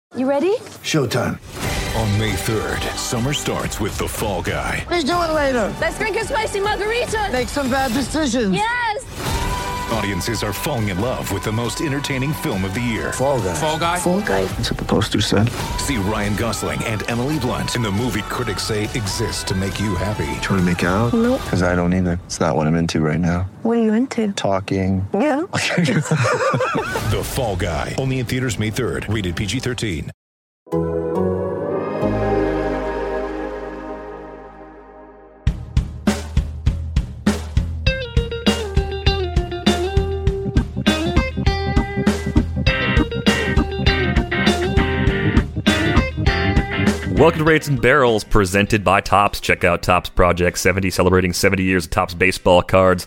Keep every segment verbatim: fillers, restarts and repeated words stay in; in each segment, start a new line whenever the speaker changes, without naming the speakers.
You ready?
Showtime.
On May third, summer starts with The Fall Guy.
Let's do it later.
Let's drink a spicy margarita.
Make some bad decisions.
Yes!
Audiences are falling in love with the most entertaining film of the year.
Fall Guy.
Fall Guy?
Fall guy.
That's what the poster said.
See Ryan Gosling and Emily Blunt in the movie critics say exists to make you happy.
Trying to make it out?
Nope.
Because I don't either. It's not what I'm into right now.
What are you into?
Talking.
Yeah.
The Fall Guy. Only in theaters May third. Rated P G thirteen.
Welcome to Rates and Barrels, presented by Topps. Check out Topps Project seventy, celebrating seventy years of Topps baseball cards.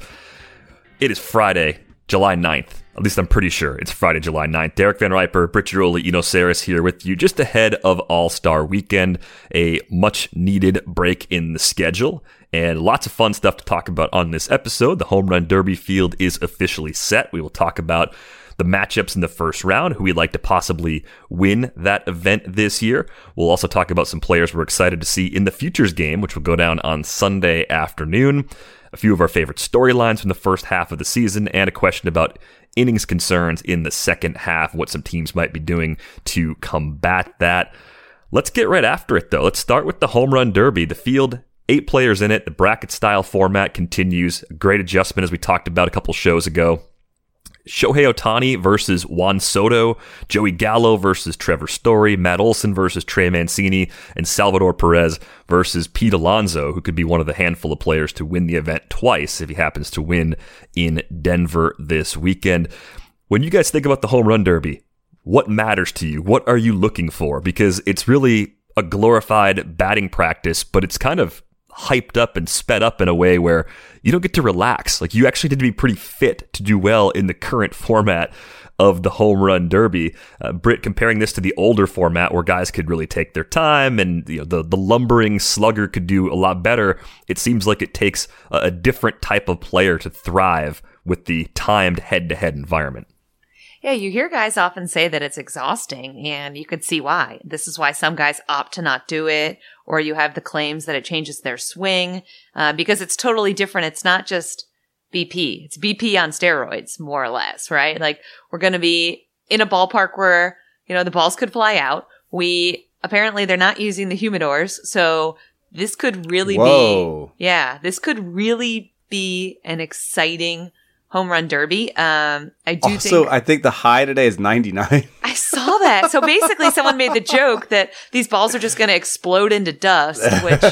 It is Friday, July ninth. At least I'm pretty sure it's Friday, July ninth. Derek Van Riper, Britt Giroli, Eno Saris here with you just ahead of All-Star Weekend. A much-needed break in the schedule, and lots of fun stuff to talk about on this episode. The Home Run Derby field is officially set. We will talk about the matchups in the first round, who we'd like to possibly win that event this year. We'll also talk about some players we're excited to see in the Futures game, which will go down on Sunday afternoon. A few of our favorite storylines from the first half of the season, and a question about innings concerns in the second half, what some teams might be doing to combat that. Let's get right after it, though. Let's start with the Home Run Derby. The field, eight players in it. The bracket-style format continues. A great adjustment, as we talked about a couple shows ago. Shohei Ohtani versus Juan Soto, Joey Gallo versus Trevor Story, Matt Olson versus Trey Mancini, and Salvador Perez versus Pete Alonso, who could be one of the handful of players to win the event twice if he happens to win in Denver this weekend. When you guys think about the Home Run Derby, what matters to you? What are you looking for? Because it's really a glorified batting practice, but it's kind of hyped up and sped up in a way where you don't get to relax. Like, you actually need to be pretty fit to do well in the current format of the Home Run Derby. Uh, Britt, comparing this to the older format where guys could really take their time and, you know, the, the lumbering slugger could do a lot better, it seems like it takes a, a different type of player to thrive with the timed head-to-head environment.
Yeah, you hear guys often say that it's exhausting, and you could see why. This is why some guys opt to not do it, or you have the claims that it changes their swing, uh, because it's totally different. It's not just B P. It's B P on steroids, more or less, right? Like, we're going to be in a ballpark where, you know, the balls could fly out. We, apparently they're not using the humidors, so this could really
Whoa.
be, yeah, this could really be an exciting Home Run Derby. Um, I do
also,
think-
I think the high today is ninety-nine.
I saw that. So basically someone made the joke that these balls are just going to explode into dust, which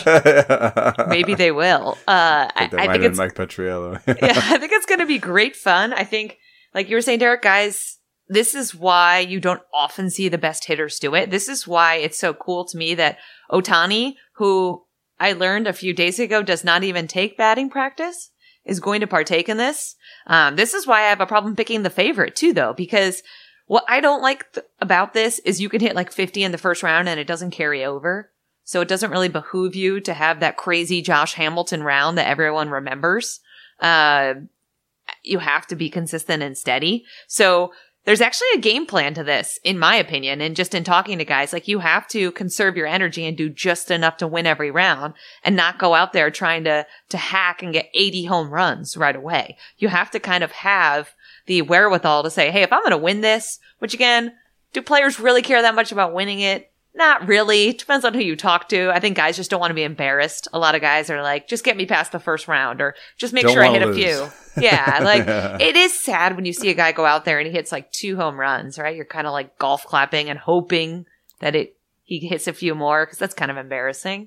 maybe they will. Uh, I,
I think that
I
might
think
have
it's,
been Mike Petriello.
yeah, I think it's going to be great fun. I think, like you were saying, Derek, guys, this is why you don't often see the best hitters do it. This is why it's so cool to me that Ohtani, who I learned a few days ago does not even take batting practice, is going to partake in this. Um, this is why I have a problem picking the favorite too, though, because what I don't like th- about this is you can hit like fifty in the first round and it doesn't carry over. So it doesn't really behoove you to have that crazy Josh Hamilton round that everyone remembers. Uh, you have to be consistent and steady. So there's actually a game plan to this, in my opinion, and just in talking to guys, like, you have to conserve your energy and do just enough to win every round and not go out there trying to, to hack and get eighty home runs right away. You have to kind of have the wherewithal to say, hey, if I'm going to win this, which again, do players really care that much about winning it? Not really. Depends on who you talk to. I think guys just don't want to be embarrassed. A lot of guys are like, just get me past the first round, or just make
Don't
sure I hit
wanna
a few.
lose.
Yeah, like, it is sad when you see a guy go out there and he hits like two home runs, right? You're kind of like golf clapping and hoping that it he hits a few more, because that's kind of embarrassing.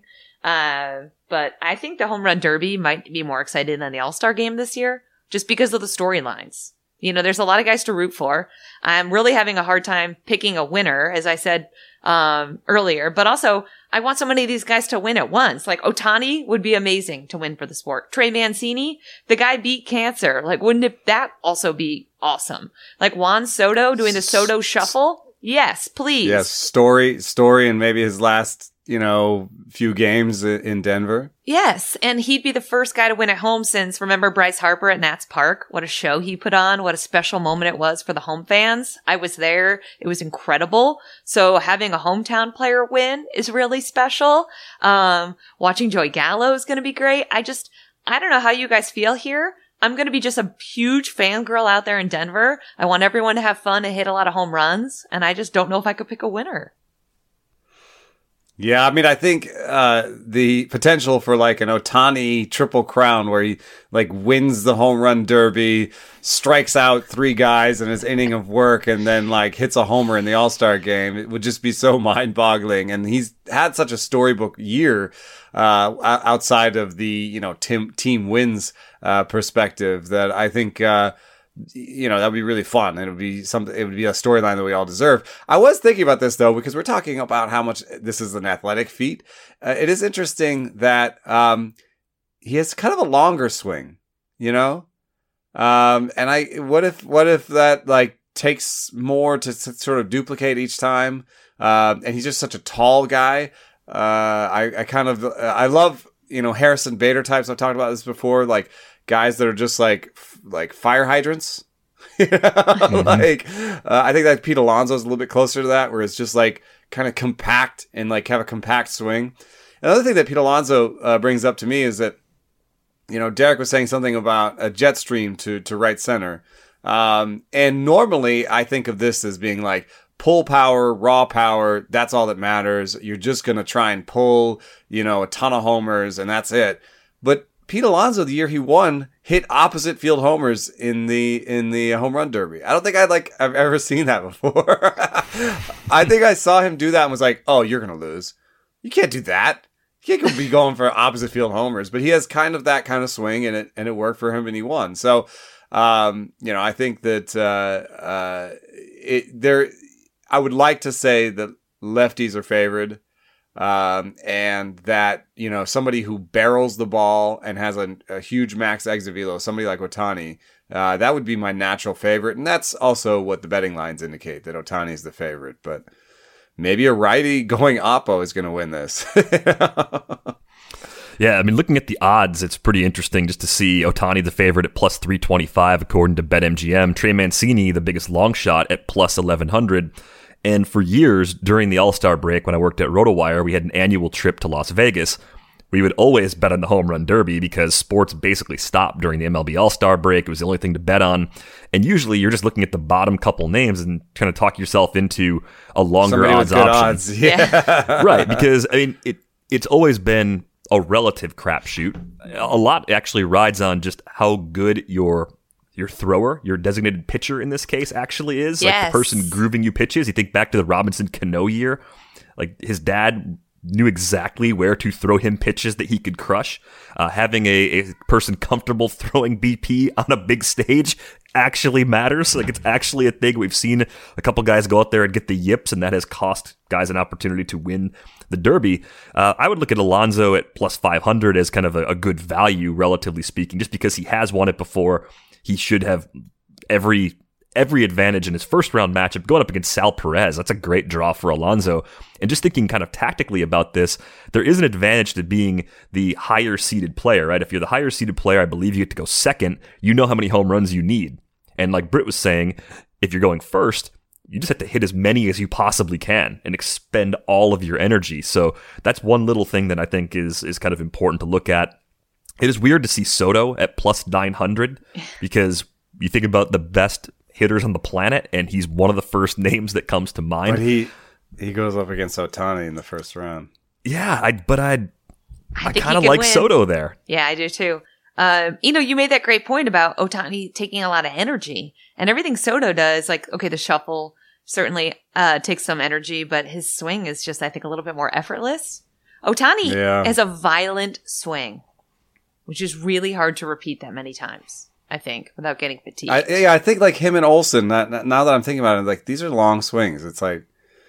Uh, but I think the Home Run Derby might be more exciting than the All-Star Game this year, just because of the storylines. You know, there's a lot of guys to root for. I'm really having a hard time picking a winner, as I said um, earlier. But also, I want so many of these guys to win at once. Like, Ohtani would be amazing to win for the sport. Trey Mancini, the guy beat cancer. Like, wouldn't it, that also be awesome? Like, Juan Soto doing the Soto Shuffle? Yes, please.
Yes, story, story, and maybe his last you know, few games i- in Denver.
Yes, and he'd be the first guy to win at home since, remember Bryce Harper at Nats Park? What a show he put on. What a special moment it was for the home fans. I was there. It was incredible. So having a hometown player win is really special. Um, watching Joey Gallo is going to be great. I just, I don't know how you guys feel here. I'm going to be just a huge fangirl out there in Denver. I want everyone to have fun and hit a lot of home runs, and I just don't know if I could pick a winner.
Yeah, I mean, I think uh, the potential for like an Ohtani triple crown where he like wins the home run derby, strikes out three guys in his inning of work, and then like hits a homer in the All-Star game, it would just be so mind-boggling. And he's had such a storybook year uh, outside of the, you know, team, team wins uh, perspective that I think... Uh, you know, that would be really fun. It would be something, it would be a storyline that we all deserve. I was thinking about this though, because we're talking about how much this is an athletic feat. Uh, it is interesting that, um, he has kind of a longer swing, you know? Um, and I, what if, what if that like takes more to, to sort of duplicate each time? Uh, and he's just such a tall guy. Uh, I, I kind of, I love, you know, Harrison Bader types. I've talked about this before, like, guys that are just like f- like fire hydrants. mm-hmm. Like uh, I think that Pete Alonso is a little bit closer to that, where it's just like kind of compact and like have a compact swing. Another thing that Pete Alonso uh, brings up to me is that, you know, Derek was saying something about a jet stream to to right center, um, and normally I think of this as being like pull power, raw power. That's all that matters. You're just gonna try and pull, you know, a ton of homers, and that's it. But Pete Alonso, the year he won, hit opposite field homers in the in the home run derby. I don't think I'd like I've ever seen that before. I think I saw him do that and was like, "Oh, you're gonna lose. You can't do that. You can't be going for opposite field homers." But he has kind of that kind of swing, and it and it worked for him, and he won. So, um, you know, I think that uh, uh, it there. I would like to say that lefties are favored. Um, and that, you know, somebody who barrels the ball and has a, a huge max exit velo, somebody like Ohtani, uh, that would be my natural favorite. And that's also what the betting lines indicate, that Ohtani is the favorite. But maybe a righty going oppo is going to win this.
Yeah, I mean, looking at the odds, it's pretty interesting just to see Ohtani the favorite at plus three twenty-five, according to BetMGM. Trey Mancini, the biggest long shot, at plus eleven hundred. And for years, during the All-Star break, when I worked at RotoWire, we had an annual trip to Las Vegas. We would always bet on the home run derby because sports basically stopped during the M L B All-Star break. It was the only thing to bet on. And usually you're just looking at the bottom couple names and trying to talk yourself into a longer
Somebody
odds
with good
option.
Odds. Yeah.
Right, because, I mean, it it's always been a relative crapshoot. A lot actually rides on just how good your your thrower, your designated pitcher in this case, actually is.
Yes.
Like the person grooving you pitches. You think back to the Robinson Cano year. Like his dad knew exactly where to throw him pitches that he could crush. Uh, having a, a person comfortable throwing B P on a big stage actually matters. Like it's actually a thing. We've seen a couple guys go out there and get the yips, and that has cost guys an opportunity to win the Derby. Uh, I would look at Alonso at plus five hundred as kind of a, a good value, relatively speaking, just because he has won it before. He should have every every advantage in his first round matchup going up against Sal Perez. That's a great draw for Alonso. And just thinking kind of tactically about this, there is an advantage to being the higher seeded player, right? If you're the higher seeded player, I believe you get to go second. You know how many home runs you need. And like Britt was saying, if you're going first, you just have to hit as many as you possibly can and expend all of your energy. So that's one little thing that I think is is kind of important to look at. It is weird to see Soto at plus nine hundred because you think about the best hitters on the planet, and he's one of the first names that comes to mind.
But he he goes up against Ohtani in the first round.
Yeah, I but I
I,
I
think
kind of
he could
like
win.
Soto there.
Yeah, I do too. Um, you know, you made that great point about Ohtani taking a lot of energy, and everything Soto does, like, okay, the shuffle certainly uh, takes some energy, but his swing is just, I think, a little bit more effortless. Ohtani
Yeah.
has a violent swing, which is really hard to repeat that many times, I think, without getting fatigued.
I, yeah, I think like him and Olsen. Now, now that I'm thinking about it, like these are long swings. It's like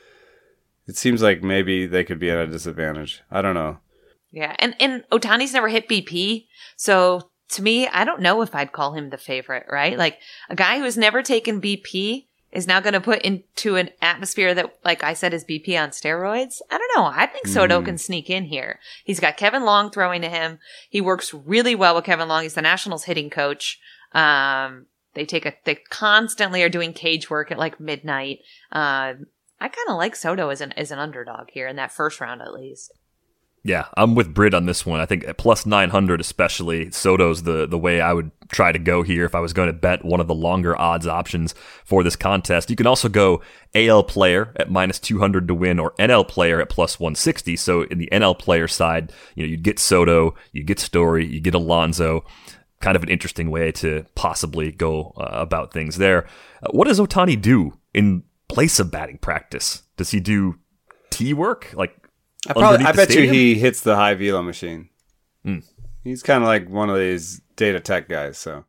it seems like maybe they could be at a disadvantage. I don't know.
Yeah, and and Ohtani's never hit B P, so to me, I don't know if I'd call him the favorite, right? Like a guy who's never taken B P is now going to put into an atmosphere that, like I said, is B P on steroids. I don't know. I think Soto mm. can sneak in here. He's got Kevin Long throwing to him. He works really well with Kevin Long. He's the Nationals hitting coach. Um, they take a, they constantly are doing cage work at like midnight. Uh, I kind of like Soto as an, as an underdog here in that first round, at least.
Yeah, I'm with Brit on this one. I think at plus nine hundred especially, Soto's the, the way I would try to go here if I was going to bet one of the longer odds options for this contest. You can also go A L player at minus two hundred to win or N L player at plus one sixty. So in the N L player side, you know, you'd get Soto, you get Story, you get Alonso. Kind of an interesting way to possibly go uh, about things there. Uh, what does Ohtani do in place of batting practice? Does he do tee work? Like,
I probably, I bet
stadium?
you he hits the high velo machine.
Mm.
He's kind of like one of these data tech guys, so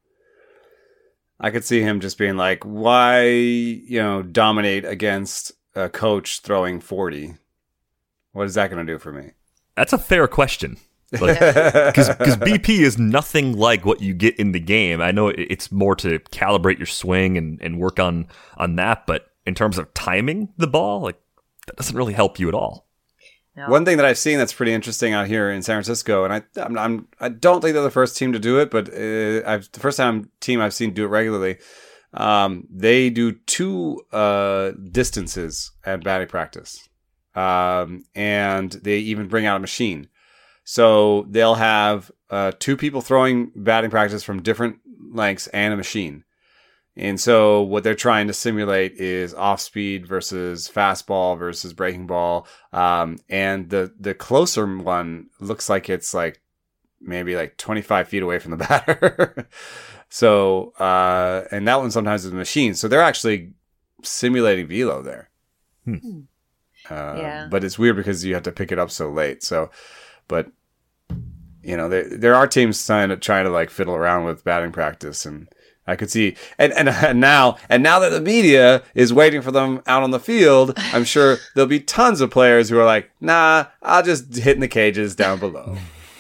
I could see him just being like, "Why, you know, dominate against a coach throwing forty? What is that going to do for me?"
That's a fair question. Because like, B P is nothing like what you get in the game. I know it's more to calibrate your swing and, and work on on that, but in terms of timing the ball, like that doesn't really help you at all.
No.
One thing that I've seen that's pretty interesting out here in San Francisco, and I I'm, I'm I don't think they're the first team to do it, but uh, I've the first time team I've seen do it regularly. Um, they do two uh, distances at batting practice, um, and they even bring out a machine. So they'll have uh, two people throwing batting practice from different lengths and a machine. And so what they're trying to simulate is off speed versus fastball versus breaking ball. Um, and the, the closer one looks like it's like maybe like twenty-five feet away from the batter. so, uh, and that one sometimes is a machine. So they're actually simulating velo there.
Hmm.
Uh,
yeah.
But it's weird because you have to pick it up so late. So, but you know, there, there are teams trying to, trying to like fiddle around with batting practice, and I could see, and, and and now and now that the media is waiting for them out on the field, I'm sure there'll be tons of players who are like, nah, I'll just hit in the cages down below.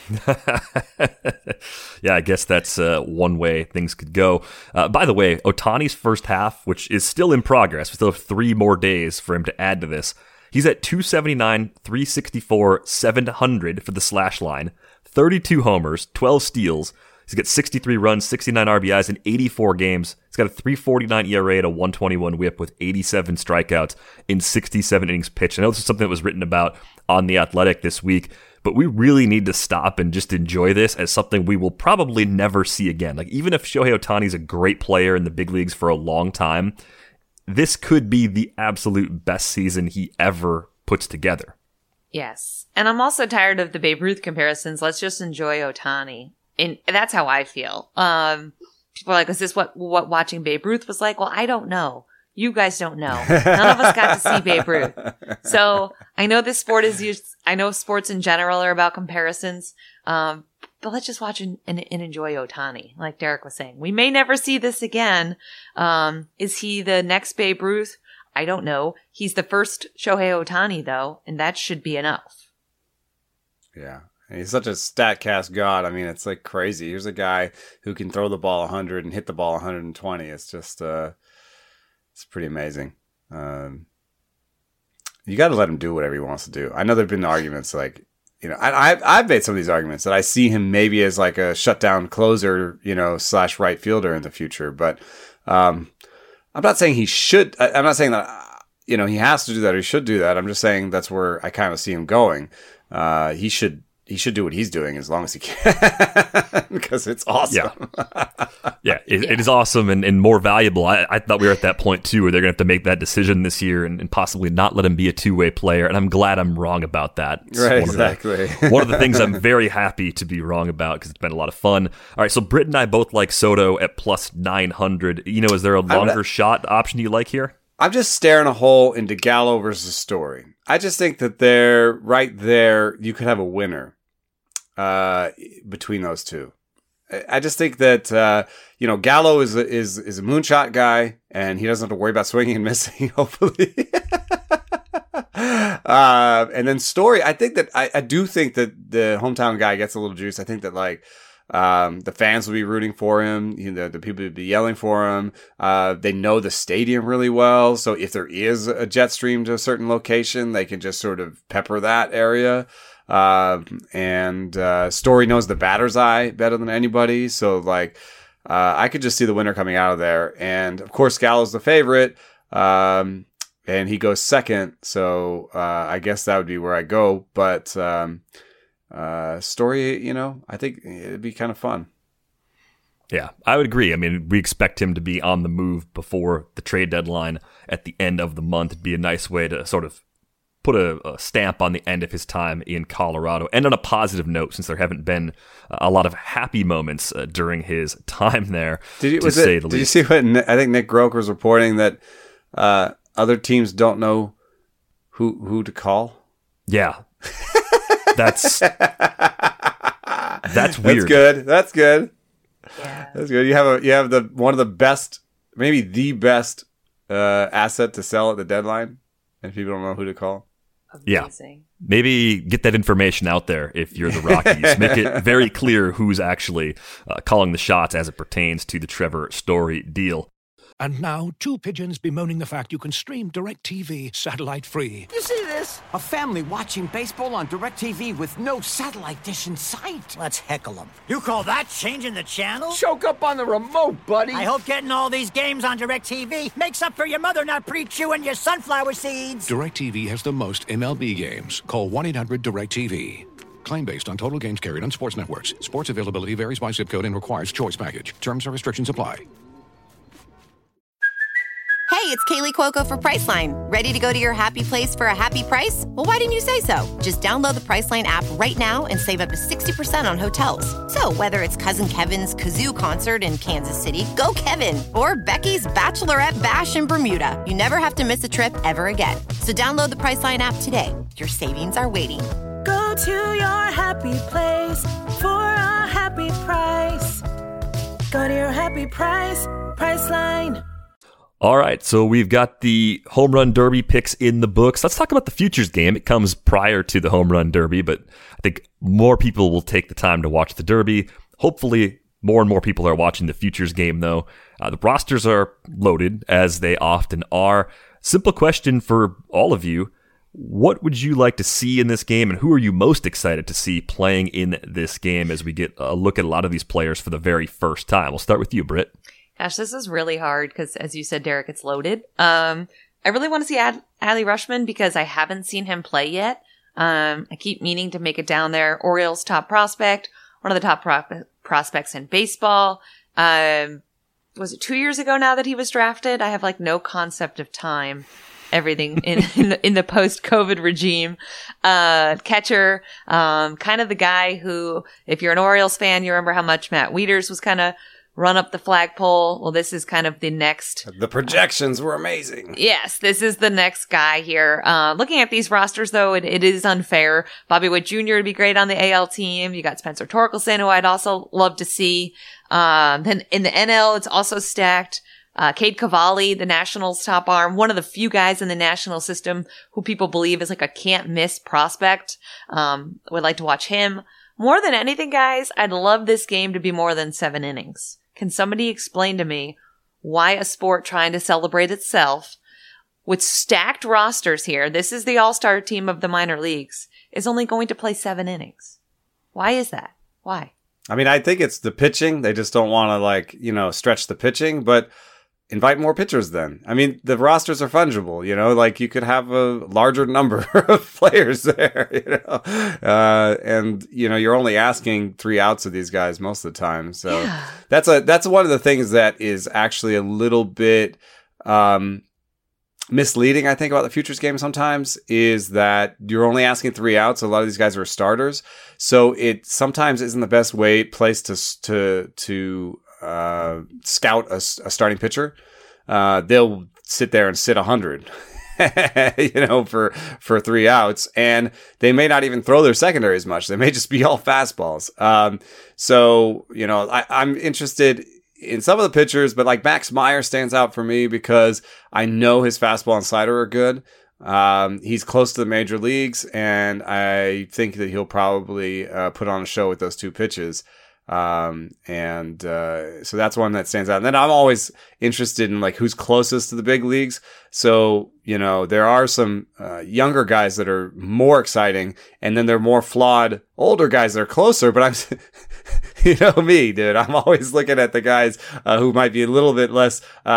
Yeah, I guess that's uh, one way things could go. Uh, by the way, Ohtani's first half, which is still in progress, we still have three more days for him to add to this. He's at two seventy-nine, three sixty-four, seven hundred for the slash line, thirty-two homers, twelve steals. He's got sixty-three runs, sixty-nine R B Is in eighty-four games. He's got a three forty-nine E R A and a one twenty-one whip with eighty-seven strikeouts in sixty-seven innings pitched. I know this is something that was written about on The Athletic this week, but we really need to stop and just enjoy this as something we will probably never see again. Like, even if Shohei Ohtani is a great player in the big leagues for a long time, this could be the absolute best season he ever puts together.
Yes. And I'm also tired of the Babe Ruth comparisons. Let's just enjoy Ohtani. And that's how I feel. Um, people are like, is this what, what watching Babe Ruth was like? Well, I don't know. You guys don't know. None of us got to see Babe Ruth. So I know this sport is used, I know sports in general are about comparisons. Um, but let's just watch and, and, and enjoy Ohtani. Like Derek was saying, we may never see this again. Um, is he the next Babe Ruth? I don't know. He's the first Shohei Ohtani though, and that should be enough.
Yeah. He's such a StatCast god. I mean, it's like crazy. Here's a guy who can throw the ball one hundred and hit the ball one hundred twenty. It's just, uh, it's pretty amazing. Um, you got to let him do whatever he wants to do. I know there've been arguments like, you know, I, I've, I've made some of these arguments that I see him maybe as like a shutdown closer, you know, slash right fielder in the future. But um, I'm not saying he should. I, I'm not saying that, you know, he has to do that or he should do that. I'm just saying that's where I kind of see him going. Uh, he should. He should do what he's doing as long as he can, because it's awesome.
Yeah, yeah, it, yeah. it is awesome and, and more valuable. I, I thought we were at that point too, where they're going to have to make that decision this year and, and possibly not let him be a two-way player. And I'm glad I'm wrong about that. It's
right,
one
exactly.
Of the, one of the things I'm very happy to be wrong about because it's been a lot of fun. All right, so Britt and I both like Soto at plus nine hundred. You know, is there a longer gonna, shot option you like here?
I'm just staring a hole into Gallo versus Story. I just think that they're right there. You could have a winner. Uh, between those two, I just think that uh, you know, Gallo is a, is is a moonshot guy, and he doesn't have to worry about swinging and missing. Hopefully, uh, and then Story. I think that I, I do think that the hometown guy gets a little juice. I think that like Um, the fans will be rooting for him. You know, the people will be yelling for him. Uh, they know the stadium really well. So if there is a jet stream to a certain location, they can just sort of pepper that area. Uh, and uh, Story knows the batter's eye better than anybody. So, like, uh, I could just see the winner coming out of there. And, of course, Gallo's the favorite. Um, and he goes second. So uh, I guess that would be where I go. But um, uh, Story, you know, I think it'd be kind of fun.
Yeah, I would agree. I mean, we expect him to be on the move before the trade deadline at the end of the month. It'd be a nice way to sort of put a, a stamp on the end of his time in Colorado. And on a positive note, since there haven't been a lot of happy moments uh, during his time there,
did you,
to
was
say
it,
the
did
least.
you see what Nick, I think Nick Groke was reporting that uh, other teams don't know who who to call?
Yeah. That's that's weird.
That's good. That's good.
Yeah.
That's good. You have a you have the one of the best, maybe the best uh, asset to sell at the deadline, and people don't know who to call.
Amazing.
Yeah. Maybe get that information out there if you're the Rockies. Make it very clear who's actually uh, calling the shots as it pertains to the Trevor Story deal.
And now, two pigeons bemoaning the fact you can stream DirecTV satellite-free.
You see this? A family watching baseball on DirecTV with no satellite dish in sight.
Let's heckle them. You call that changing the channel?
Choke up on the remote, buddy.
I hope getting all these games on DirecTV makes up for your mother not pre-chewing your sunflower seeds.
DirecTV has the most M L B games. Call one eight hundred direct T V. Claim based on total games carried on sports networks. Sports availability varies by zip code and requires choice package. Terms and restrictions apply.
Hey, it's Kaylee Cuoco for Priceline. Ready to go to your happy place for a happy price? Well, why didn't you say so? Just download the Priceline app right now and save up to sixty percent on hotels. So whether it's Cousin Kevin's Kazoo Concert in Kansas City, go Kevin, or Becky's Bachelorette Bash in Bermuda, you never have to miss a trip ever again. So download the Priceline app today. Your savings are waiting.
Go to your happy place for a happy price. Go to your happy price, Priceline.
All right, so we've got the home run derby picks in the books. Let's talk about the futures game. It comes prior to the home run derby, but I think more people will take the time to watch the derby. Hopefully, more and more people are watching the futures game, though. Uh, the rosters are loaded, as they often are. Simple question for all of you. What would you like to see in this game, and who are you most excited to see playing in this game as we get a look at a lot of these players for the very first time? We'll start with you, Britt.
Gosh, this is really hard because, as you said, Derek, it's loaded. Um, I really want to see Ad- Adley Rutschman because I haven't seen him play yet. Um, I keep meaning to make it down there. Orioles top prospect, one of the top pro- prospects in baseball. Um, was it two years ago now that he was drafted? I have like no concept of time. Everything in in the, in the post-COVID regime. Uh, catcher, um, kind of the guy who, if you're an Orioles fan, you remember how much Matt Wieters was kind of run up the flagpole. Well, this is kind of the next.
The projections were amazing.
Yes, this is the next guy here. Uh, looking at these rosters, though, it, it is unfair. Bobby Witt Junior would be great on the A L team. You got Spencer Torkelson, who I'd also love to see. Um, then in the N L, it's also stacked. Uh, Cade Cavalli, the Nationals top arm, one of the few guys in the national system who people believe is like a can't miss prospect. Um, would like to watch him. More than anything, guys, I'd love this game to be more than seven innings. Can somebody explain to me why a sport trying to celebrate itself with stacked rosters here, this is the all-star team of the minor leagues, is only going to play seven innings? Why is that? Why?
I mean, I think it's the pitching. They just don't want to, like, you know, stretch the pitching, but invite more pitchers then. I mean, the rosters are fungible, you know, like you could have a larger number of players there, you know, uh, and, you know, you're only asking three outs of these guys most of the time. So yeah. that's a, that's one of the things that is actually a little bit, um, misleading, I think, about the futures game sometimes is that you're only asking three outs. A lot of these guys are starters. So it sometimes isn't the best way place to, to, to, uh, scout a, a starting pitcher. Uh, they'll sit there and sit a hundred, you know, for, for three outs, and they may not even throw their secondary as much. They may just be all fastballs. Um, so, you know, I, I'm interested in some of the pitchers, but like Max Meyer stands out for me because I know his fastball and slider are good. Um, he's close to the major leagues, and I think that he'll probably, uh, put on a show with those two pitches. Um, and, uh, so that's one that stands out. And then I'm always interested in like who's closest to the big leagues. So, you know, there are some, uh, younger guys that are more exciting, and then there are more flawed older guys that are closer, but I'm, you know me, dude, I'm always looking at the guys, uh, who might be a little bit less, uh,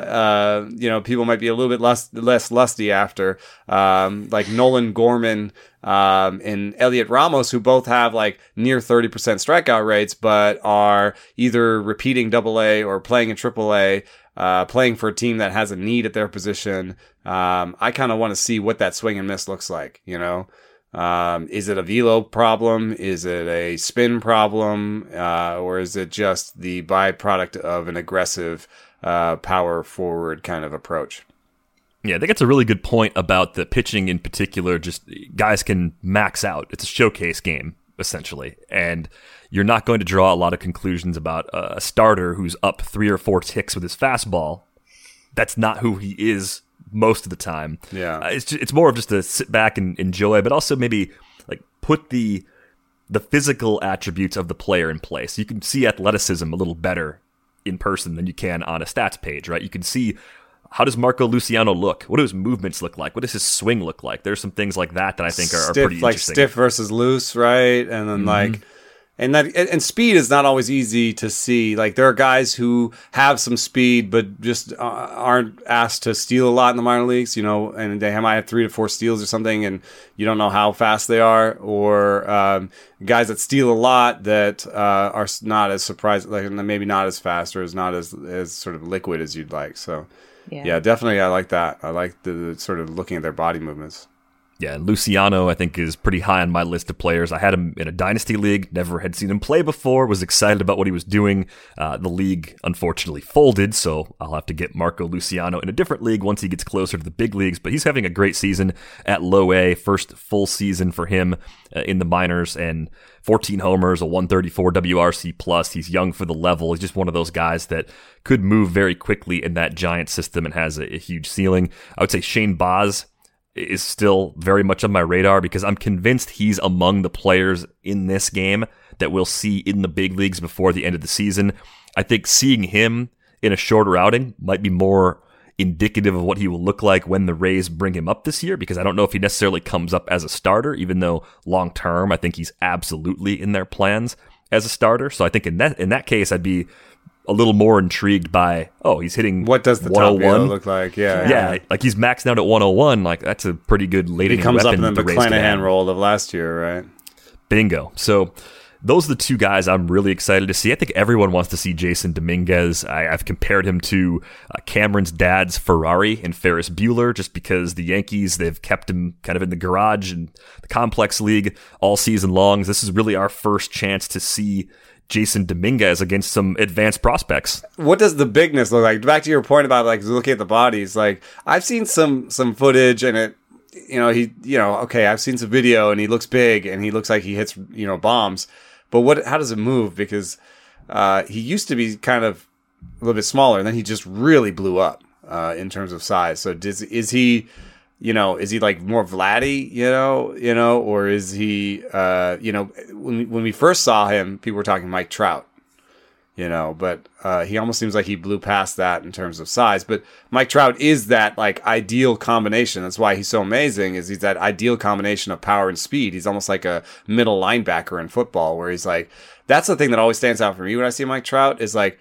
uh, you know, people might be a little bit less, less lusty after, um, like Nolan Gorman, Um, and Elliot Ramos, who both have like near thirty percent strikeout rates, but are either repeating double A or playing in triple A, uh, playing for a team that has a need at their position. Um, I kind of want to see what that swing and miss looks like, you know? Um, is it a velo problem? Is it a spin problem? Uh, or is it just the byproduct of an aggressive, uh, power forward kind of approach?
Yeah, I think it's a really good point about the pitching in particular. Just guys can max out. It's a showcase game, essentially. And you're not going to draw a lot of conclusions about a starter who's up three or four ticks with his fastball. That's not who he is most of the time.
Yeah.
Uh, it's just, it's more of just to sit back and enjoy, but also maybe like put the the physical attributes of the player in place. You can see athleticism a little better in person than you can on a stats page, right? You can see, how does Marco Luciano look? What do his movements look like? What does his swing look like? There's some things like that that I think are, are
stiff,
pretty
like
interesting.
Stiff versus loose, right? And then
Mm-hmm.
like, and that and speed is not always easy to see. Like there are guys who have some speed, but just uh, aren't asked to steal a lot in the minor leagues, you know, and they might have three to four steals or something, and you don't know how fast they are. Or um, guys that steal a lot that uh, are not as surprised, like maybe not as fast or is not as as sort of liquid as you'd like. So.
Yeah.
yeah, definitely. I like that. I like the, the sort of looking at their body movements.
Yeah, Luciano, I think, is pretty high on my list of players. I had him in a dynasty league, never had seen him play before, was excited about what he was doing. Uh, the league, unfortunately, folded, so I'll have to get Marco Luciano in a different league once he gets closer to the big leagues. But he's having a great season at low A, first full season for him uh, in the minors, and fourteen homers, a one thirty-four W R C plus. He's young for the level. He's just one of those guys that could move very quickly in that giant system and has a, a huge ceiling. I would say Shane Baz is still very much on my radar because I'm convinced he's among the players in this game that we'll see in the big leagues before the end of the season. I think seeing him in a shorter outing might be more indicative of what he will look like when the Rays bring him up this year, because I don't know if he necessarily comes up as a starter, even though long term I think he's absolutely in their plans as a starter. So I think in that in that case I'd be a little more intrigued by, oh, he's hitting
what does the top velo look like? Yeah,
yeah,
yeah,
like he's maxed out at one oh one. Like that's a pretty good late
he
inning
comes
weapon
up in the
the Rays can
McClanahan
have.
role of last year, right?
Bingo. So those are the two guys I'm really excited to see. I think everyone wants to see Jason Dominguez. I, I've compared him to uh, Cameron's dad's Ferrari and Ferris Bueller, just because the Yankees, they've kept him kind of in the garage and the complex league all season long. This is really our first chance to see Jason Dominguez against some advanced prospects.
What does the bigness look like? Back to your point about like looking at the bodies. Like I've seen some some footage and it, you know, he, you know, okay, I've seen some video and he looks big and he looks like he hits, you know, bombs. But what? How does it move? Because uh, he used to be kind of a little bit smaller, and then he just really blew up uh, in terms of size. So does is he? You know, is he like more Vladdy, you know, you know, or is he, uh, you know, when when we first saw him, people were talking Mike Trout, you know, but uh, he almost seems like he blew past that in terms of size. But Mike Trout is that like ideal combination. That's why he's so amazing. Is he's that ideal combination of power and speed. He's almost like a middle linebacker in football, where he's like, that's the thing that always stands out for me when I see Mike Trout is like,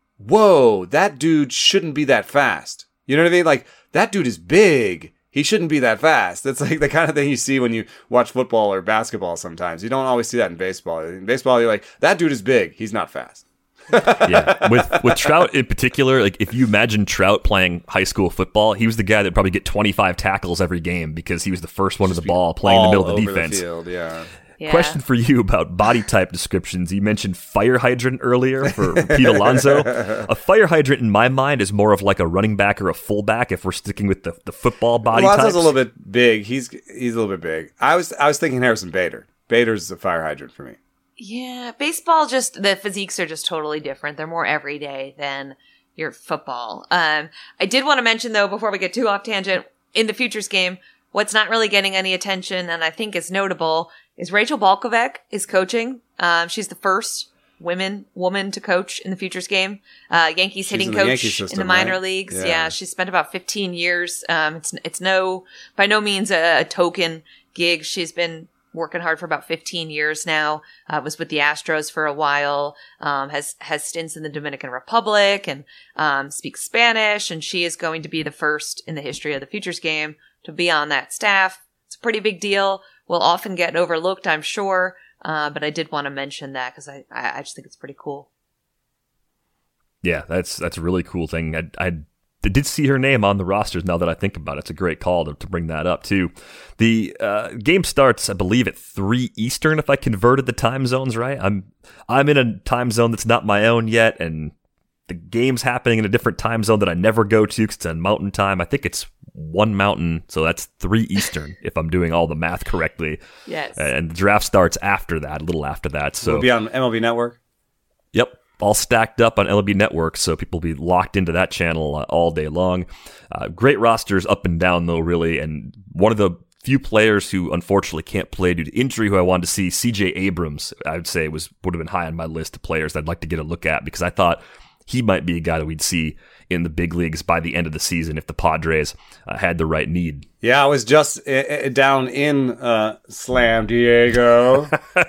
whoa, that dude shouldn't be that fast. You know what I mean? Like that dude is big. He shouldn't be that fast. It's like the kind of thing you see when you watch football or basketball sometimes. You don't always see that in baseball. In baseball, you're like, that dude is big. He's not fast.
Yeah. With with Trout in particular, like if you imagine Trout playing high school football, he was the guy that probably get twenty-five tackles every game because he was the first one to the ball playing in the middle of the defense.
The field, yeah.
Yeah.
Question for you about body type descriptions. You mentioned fire hydrant earlier for Pete Alonso. A fire hydrant in my mind is more of like a running back or a fullback if we're sticking with the, the football body type.
Alonso's a little bit big. He's he's a little bit big. I was I was thinking Harrison Bader. Bader's a fire hydrant for me.
Yeah, baseball just, the physiques are just totally different. They're more everyday than your football. Um, I did want to mention though, before we get too off tangent, in the futures game, what's not really getting any attention and I think is notable is Rachel Balkovec is coaching. Um, she's the first women woman to coach in the Futures game. Uh, Yankees
She's
hitting
in the
coach
Yankee system,
in the minor
right?
leagues. Yeah.
Yeah.
She spent about fifteen years. Um, it's it's no by no means a, a token gig. She's been working hard for about fifteen years now. Uh, was with the Astros for a while. Um, has has stints in the Dominican Republic and um, speaks Spanish. And she is going to be the first in the history of the Futures game to be on that staff. It's a pretty big deal. Will often get overlooked, I'm sure. Uh, but I did want to mention that because I, I I just think it's pretty cool.
Yeah, that's that's a really cool thing. I, I did see her name on the rosters now that I think about it. It's a great call to, to bring that up, too. The uh, game starts, I believe, at three Eastern, if I converted the time zones right. I'm I'm in a time zone that's not my own yet, and the game's happening in a different time zone that I never go to because it's on Mountain Time. I think it's one Mountain, so that's three Eastern, if I'm doing all the math correctly.
Yes.
And the draft starts after that, a little after that. So
We'll be on M L B Network?
Yep. All stacked up on L B Network, so people will be locked into that channel uh, all day long. Uh, great rosters up and down, though, really. And one of the few players who unfortunately can't play due to injury who I wanted to see, C J Abrams, I would say was would have been high on my list of players I'd like to get a look at because I thought he might be a guy that we'd see in the big leagues by the end of the season if the Padres uh, had the right need.
Yeah, I was just uh, down in uh, Slam Diego,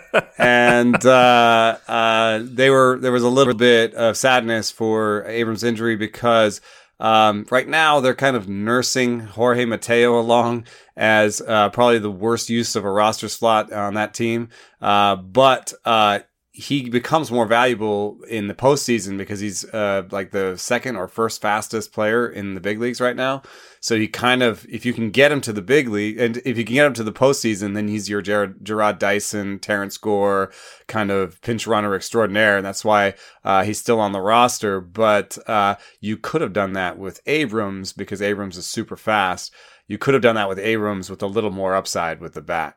and uh, uh, they were there was a little bit of sadness for Abrams' injury because um, right now they're kind of nursing Jorge Mateo along as uh, probably the worst use of a roster slot on that team, uh, but. Uh, He becomes more valuable in the postseason because he's uh, like the second or first fastest player in the big leagues right now. So you kind of, if you can get him to the big league, and if you can get him to the postseason, then he's your Gerard, Gerard Dyson, Terrence Gore kind of pinch runner extraordinaire, and that's why uh, he's still on the roster. But uh, you could have done that with Abrams because Abrams is super fast. You could have done that with Abrams with a little more upside with the bat.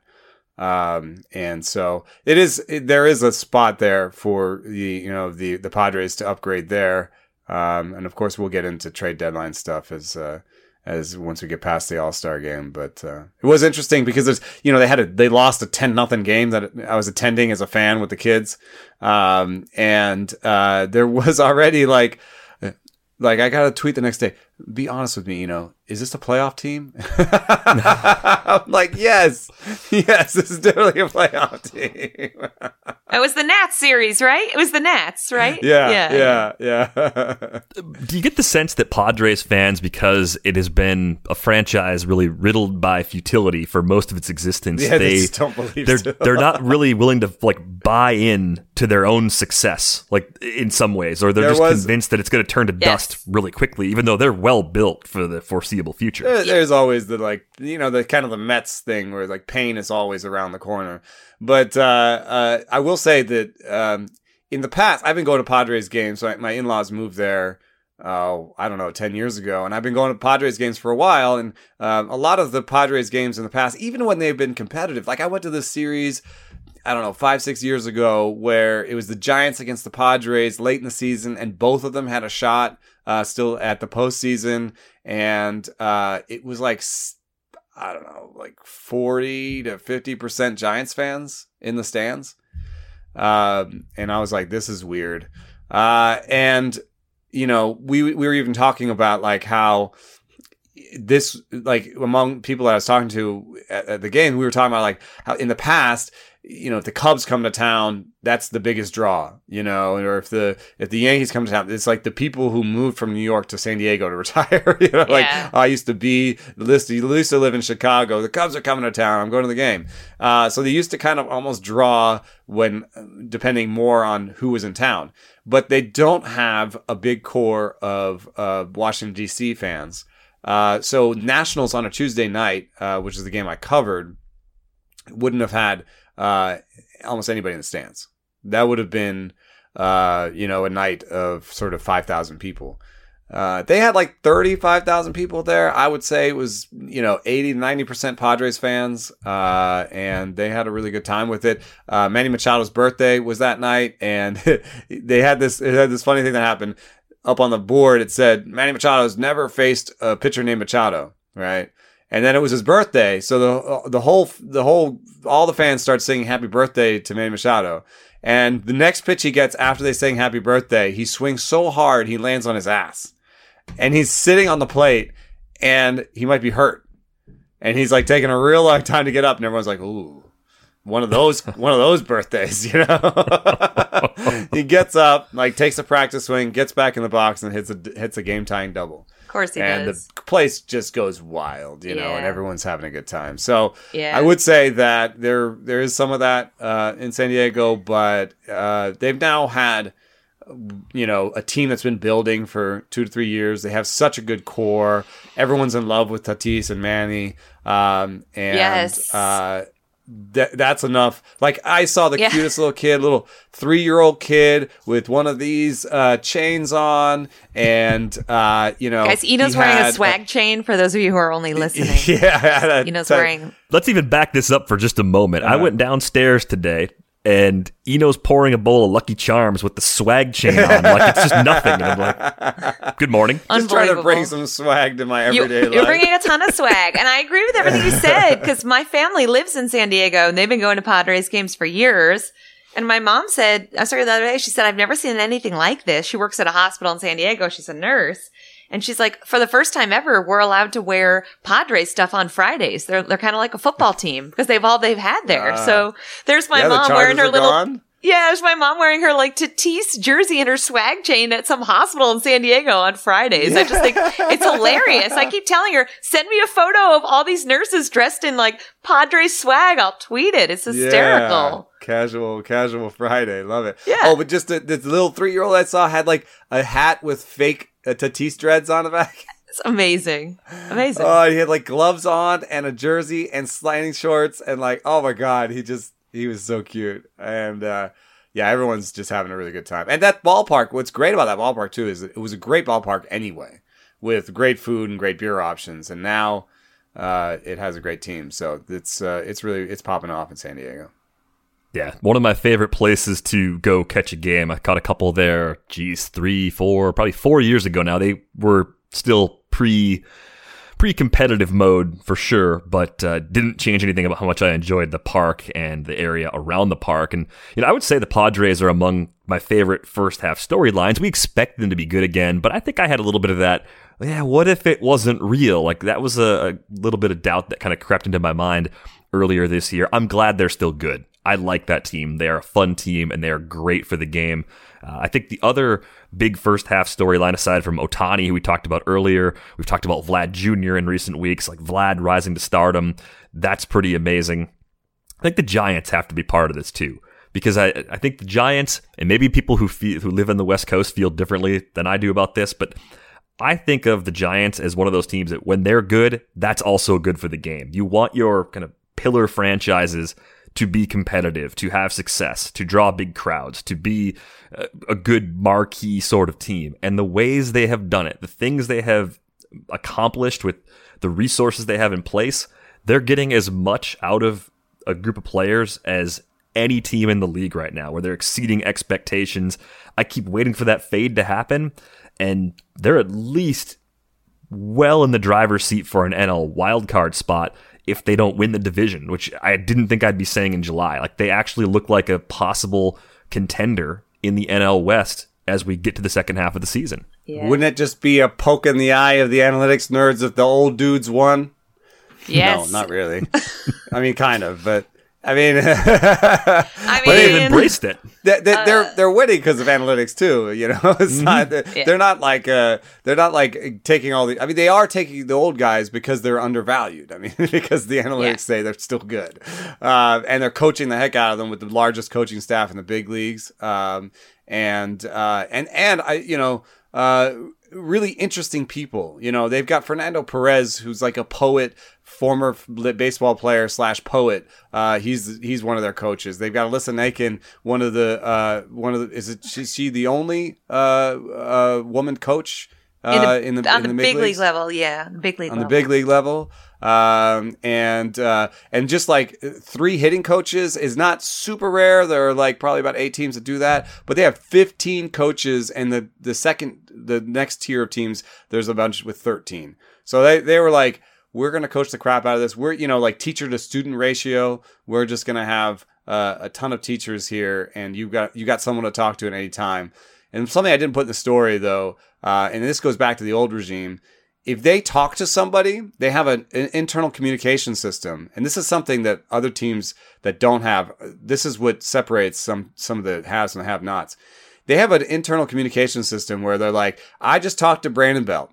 Um, and so it is, it, there is a spot there for the, you know, the, the Padres to upgrade there. Um, and of course we'll get into trade deadline stuff as, uh, as once we get past the All-Star game. But, uh, it was interesting because there's, you know, they had a, they lost a ten nothing game that I was attending as a fan with the kids. Um, and, uh, there was already like, like I got a tweet the next day. Be honest with me, you know, is this a playoff team? I'm like, yes, yes, this is definitely a playoff team.
It was the Nats series, right? It was the Nats, right?
Yeah, yeah, yeah. yeah.
Do you get the sense that Padres fans, because it has been a franchise really riddled by futility for most of its existence,
Yeah,
they,
they just don't believe
they're
so.
they're not really willing to like buy in to their own success, like in some ways, or they're
There
just
was-
convinced that it's going to turn to
Yes.
dust really quickly, even though they're well built for the foreseeable future.
There- There's always the like, you know, the kind of the Mets thing where like pain is always around the corner. But uh, uh, I will say that um, in the past, I've been going to Padres games. So my in-laws moved there, oh, I don't know, ten years ago. And I've been going to Padres games for a while. And um, a lot of the Padres games in the past, even when they've been competitive, like I went to this series, I don't know, five, six years ago where it was the Giants against the Padres late in the season. And both of them had a shot uh, still at the postseason. And uh, it was like, I don't know, like forty to fifty percent Giants fans in the stands. Um, and I was like, this is weird. Uh, and, you know, we, we were even talking about like how this, like among people that I was talking to at, at the game, we were talking about like how in the past, you know, if the Cubs come to town, that's the biggest draw, you know, or if the if the Yankees come to town, it's like the people who moved from New York to San Diego to retire. You know, like
Yeah.
oh, I used to be used to, used to live in Chicago. The Cubs are coming to town. I'm going to the game. Uh, so they used to kind of almost draw when depending more on who was in town, but they don't have a big core of uh, Washington D C fans. Uh, so Nationals on a Tuesday night, uh, which is the game I covered, wouldn't have had uh, almost anybody in the stands. That would have been, uh, you know, a night of sort of five thousand people. Uh, they had like thirty-five thousand people there. I would say it was, you know, eighty to ninety percent Padres fans. Uh, and they had a really good time with it. Uh, Manny Machado's birthday was that night. And they had this, it had this funny thing that happened up on the board. It said Manny Machado's never faced a pitcher named Machado. Right. And then it was his birthday, so the the whole the whole all the fans start singing "Happy Birthday" to Manny Machado. And the next pitch he gets after they sing "Happy Birthday," he swings so hard he lands on his ass, and he's sitting on the plate, and he might be hurt, and he's like taking a real long time to get up, and everyone's like, "Ooh, one of those one of those birthdays," you know. He gets up, like takes a practice swing, gets back in the box, and hits a hits a game tying double.
Of course he
and
does.
The place just goes wild, you know,
Yeah.
and everyone's having a good time. So
Yeah.
I would say that there there is some of that uh, in San Diego, but uh, they've now had, you know, a team that's been building for two to three years. They have such a good core. Everyone's in love with Tatis and Manny. Um, and
Yes.
uh, Th- that's enough. Like I saw the
Yeah.
cutest little kid, little three-year-old kid with one of these uh, chains on, and uh, you know,
Guys, Eno's
he
wearing a
had
swag chain for those of you who are only listening.
Yeah,
Eno's
so-
wearing.
Let's even back this up for just a moment. I
Uh-huh.
went downstairs today, and Eno's pouring a bowl of Lucky Charms with the swag chain on, like it's just nothing. And I'm like, "Good morning."
Just trying to bring
Unbelievable.
some swag to my
You,
everyday
you're
life.
bringing a ton of swag, and I agree with everything you said because my family lives in San Diego and they've been going to Padres games for years. And my mom said, I saw her the other day. She said, "I've never seen anything like this." She works at a hospital in San Diego. She's a nurse. And she's like, for the first time ever, we're allowed to wear Padres stuff on Fridays. They're they're kind of like a football team because they've all they've had there.
Ah.
So there's my
Yeah, the
mom wearing her
Chargers are
little.
gone?
Yeah, there's my mom wearing her like Tatis jersey and her swag chain at some hospital in San Diego on Fridays. I just think it's hilarious. I keep telling her, send me a photo of all these nurses dressed in like Padres swag. I'll tweet it. It's hysterical.
Yeah. Casual, casual Friday. Love it.
Yeah.
Oh, but just the, the little three-year-old I saw had like a hat with fake uh, Tatis dreads on the back.
It's amazing. Amazing.
Oh, he had like gloves on and a jersey and sliding shorts and like, oh my God, he just, he was so cute. And uh, yeah, everyone's just having a really good time. And that ballpark, what's great about that ballpark too is it was a great ballpark anyway with great food and great beer options. And now uh, it has a great team. So it's, uh, it's really, it's popping off in San Diego.
Yeah, one of my favorite places to go catch a game. I caught a couple there, geez, three, four, probably four years ago now. They were still pre pre-competitive mode for sure, but uh, didn't change anything about how much I enjoyed the park and the area around the park. And you know, I would say the Padres are among my favorite first half storylines. We expect them to be good again, but I think I had a little bit of that. Yeah, what if it wasn't real? Like that was a, a little bit of doubt that kind of crept into my mind earlier this year. I'm glad they're still good. I like that team. They are a fun team, and they are great for the game. Uh, I think the other big first half storyline, aside from Ohtani, who we talked about earlier, we've talked about Vlad Junior in recent weeks, like Vlad rising to stardom. That's pretty amazing. I think the Giants have to be part of this too, because I, I think the Giants, and maybe people who feel, who live in the West Coast feel differently than I do about this, but I think of the Giants as one of those teams that when they're good, that's also good for the game. You want your kind of pillar franchises to be competitive, to have success, to draw big crowds, to be a, a good marquee sort of team. And the ways they have done it, the things they have accomplished with the resources they have in place, they're getting as much out of a group of players as any team in the league right now, where they're exceeding expectations. I keep waiting for that fade to happen, and they're at least well in the driver's seat for an N L wildcard spot if they don't win the division, which I didn't think I'd be saying in July. Like, they actually look like a possible contender in the N L West as we get to the second half of the season.
Yeah.
Wouldn't it just be a poke in the eye of the analytics nerds if the old dudes won?
Yes.
No, not really. I mean, kind of, but I mean,
I
But
mean,
they've embraced it.
they, they, they're they're winning because of analytics too. You know, it's not they're,
Yeah.
they're not like uh they're not like taking all the. I mean, they are taking the old guys because they're undervalued. I mean, because the analytics
Yeah.
say they're still good, uh, and they're coaching the heck out of them with the largest coaching staff in the big leagues. Um, and uh, and and I, you know, uh, really interesting people. You know, they've got Fernando Perez, who's like a poet. Former baseball player slash poet. Uh, he's he's one of their coaches. They've got Alyssa Nakin, one of the uh, one of the is it is she the only uh, uh, woman coach uh, in the, in the
on
in
the,
the
big
leagues?
league level, yeah, the big league
on
level.
the big league level. Um, and uh, and just like three hitting coaches is not super rare. There are like probably about eight teams that do that, but they have fifteen coaches, and the the second the next tier of teams there's a bunch with thirteen. So they they were like, we're going to coach the crap out of this. We're, you know, like teacher to student ratio. We're just going to have uh, a ton of teachers here, and you've got, you got someone to talk to at any time. And something I didn't put in the story though, uh, and this goes back to the old regime. If they talk to somebody, they have an, an internal communication system. And this is something that other teams that don't have. This is what separates some, some of the haves and the have-nots. They have an internal communication system where they're like, I just talked to Brandon Belt.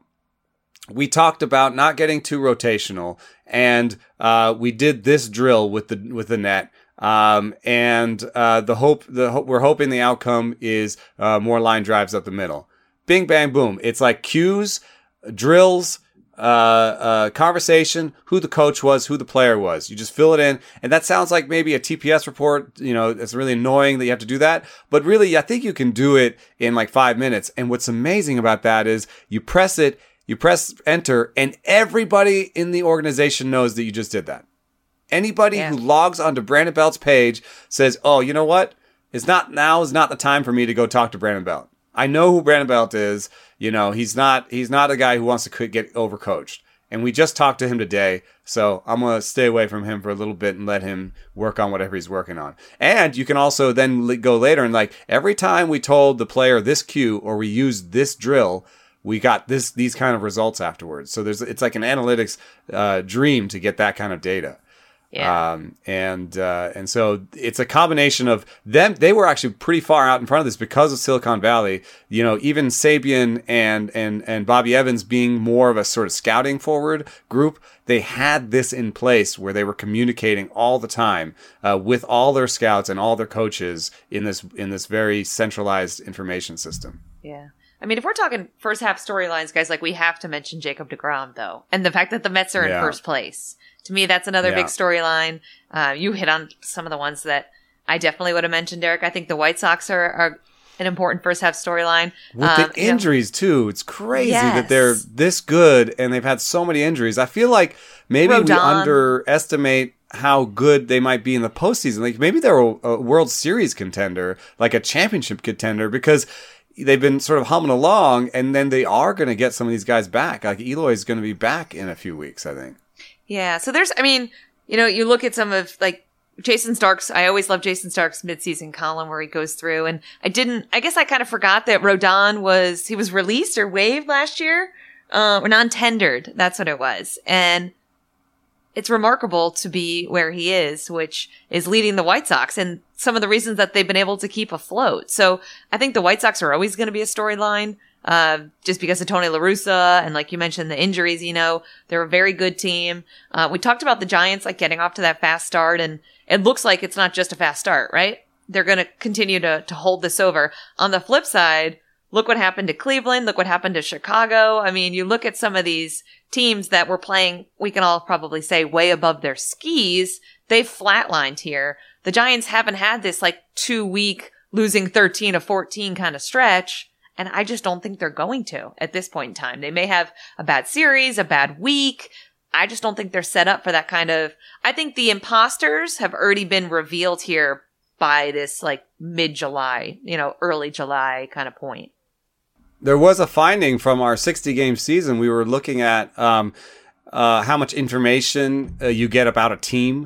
We talked about not getting too rotational, and uh, we did this drill with the with the net. Um, and uh, the hope, the ho- we're hoping the outcome is uh, more line drives up the middle. Bing, bang, boom. It's like cues, drills, uh, uh, conversation, who the coach was, who the player was. You just fill it in, and that sounds like maybe a T P S report. You know, it's really annoying that you have to do that, but really, I think you can do it in like five minutes. And what's amazing about that is you press it. You press enter, and everybody in the organization knows that you just did that. Anybody yeah. who logs onto Brandon Belt's page says, oh, you know what? It's not, now is not the time for me to go talk to Brandon Belt. I know who Brandon Belt is. You know, he's not, he's not a guy who wants to get overcoached. And we just talked to him today, so I'm going to stay away from him for a little bit and let him work on whatever he's working on. And you can also then go later and like, every time we told the player this cue or we used this drill, we got this these kind of results afterwards. So there's it's like an analytics uh, dream to get that kind of data.
Yeah.
Um, and uh, and so it's a combination of them. They were actually pretty far out in front of this because of Silicon Valley. You know, even Sabian and and and Bobby Evans being more of a sort of scouting forward group, they had this in place where they were communicating all the time uh, with all their scouts and all their coaches in this in this very centralized information system.
Yeah. I mean, if we're talking first half storylines, guys, like we have to mention Jacob deGrom, though. And the fact that the Mets are in
Yeah.
first place. To me, that's another
Yeah.
big storyline. Uh, you hit on some of the ones that I definitely would have mentioned, Derek. I think the White Sox are, are an important first half storyline.
With
um,
the injuries, you know, too. It's crazy
yes.
that they're this good and they've had so many injuries. I feel like maybe
Rodon.
we underestimate how good they might be in the postseason. Like maybe they're a, a World Series contender, like a championship contender, because they've been sort of humming along, and then they are going to get some of these guys back. Like Eloy is going to be back in a few weeks, I think.
Yeah. So there's, I mean, you know, you look at some of like Jason Stark's, I always love Jason Stark's midseason column where he goes through, and I didn't, I guess I kind of forgot that Rodon was, he was released or waived last year, uh, or non-tendered. That's what it was. And it's remarkable to be where he is, which is leading the White Sox and some of the reasons that they've been able to keep afloat. So I think the White Sox are always going to be a storyline, uh, just because of Tony La Russa. And like you mentioned, the injuries, you know, they're a very good team. Uh, we talked about the Giants, like getting off to that fast start, and it looks like it's not just a fast start, right? They're going to continue to, to hold this over. On the flip side, look what happened to Cleveland. Look what happened to Chicago. I mean, you look at some of these teams that were playing, we can all probably say way above their skis. They've flatlined here. The Giants haven't had this like two week losing thirteen of fourteen kind of stretch. And I just don't think they're going to at this point in time. They may have a bad series, a bad week. I just don't think they're set up for that kind of, I think the imposters have already been revealed here by this like mid July, you know, early July kind of point.
There was a finding from our sixty game season. We were looking at um, uh, how much information uh, you get about a team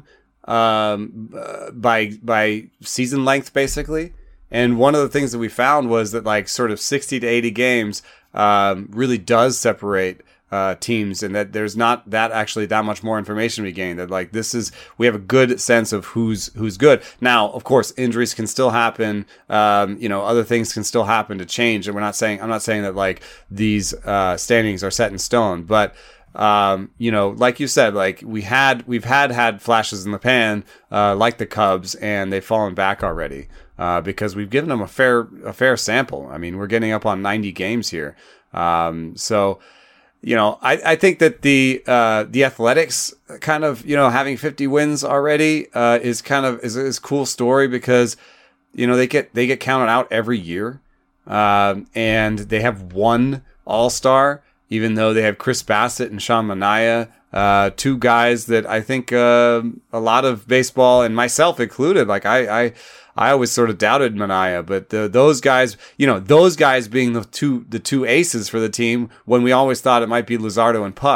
um, uh, by by season length, basically. And one of the things that we found was that like sort of sixty to eighty games um, really does separate uh, teams, and that there's not that actually that much more information we gain. That like this is, we have a good sense of who's who's good. Now, of course, injuries can still happen. Um, you know, other things can still happen to change. And we're not saying, I'm not saying that like these uh, standings are set in stone, but um, you know, like you said, like we had, we've had had flashes in the pan, uh, like the Cubs, and they've fallen back already. Uh, because we've given them a fair, a fair sample. I mean, we're getting up on ninety games here. Um, so, you know, I, I think that the, uh, the Athletics kind of, you know, having fifty wins already, uh, is kind of, is, is a cool story because, you know, they get, they get counted out every year. Um, and they have one All-Star, even though they have Chris Bassett and Sean Manaea, uh, two guys that I think, uh, a lot of baseball and myself included, like I, I, I always sort of doubted Manaea, but the, those guys, you know, those guys being the two the two aces for the team when we always thought it might be Luzardo and Puck,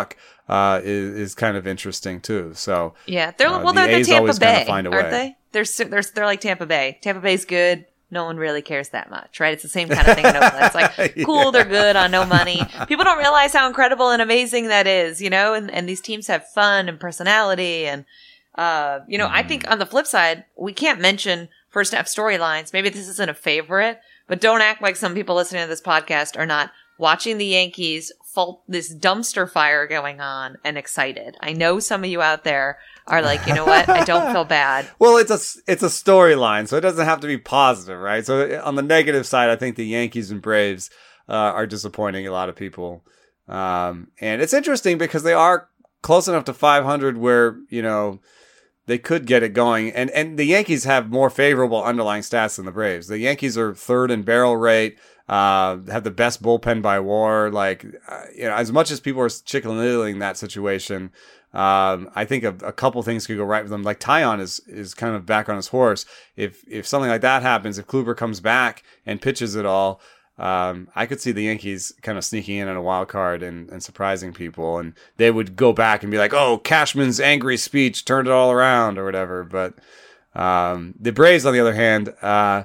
uh, is, is kind of interesting too. So
yeah, they're
uh,
well,
the
they're the
A's
Tampa
always kinda
Bay,
find a
aren't
way.
they? They're s- they're they're like Tampa Bay. Tampa Bay's good. No one really cares that much, right? It's the same kind of thing in Oakland. It's like, cool, yeah. They're good on no money. People don't realize how incredible and amazing that is, you know? And, and these teams have fun and personality. And, uh, you know, mm. I think on the flip side, we can't mention first half storylines. Maybe this isn't a favorite, but don't act like some people listening to this podcast are not watching the Yankees fault this dumpster fire going on and excited. I know some of you out there are like, you know what? I don't feel bad.
Well, it's a it's a storyline, so it doesn't have to be positive, right? So on the negative side, I think the Yankees and Braves uh, are disappointing a lot of people, um, and it's interesting because they are close enough to five hundred where you know they could get it going, and and the Yankees have more favorable underlying stats than the Braves. The Yankees are third in barrel rate. Uh, have the best bullpen by W A R. Like, uh, you know, as much as people are chicken-littling that situation, um, I think a, a couple things could go right with them. Like Taillon is is kind of back on his horse. If if something like that happens, if Kluber comes back and pitches it all, um, I could see the Yankees kind of sneaking in on a wild card and, and surprising people, and they would go back and be like, "Oh, Cashman's angry speech turned it all around," or whatever. But um, the Braves, on the other hand, uh,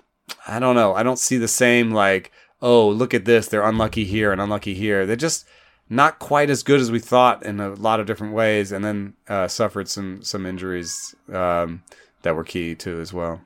I don't know. I don't see the same, like, oh, look at this. They're unlucky here and unlucky here. They're just not quite as good as we thought in a lot of different ways, and then uh, suffered some some injuries um, that were key too as well.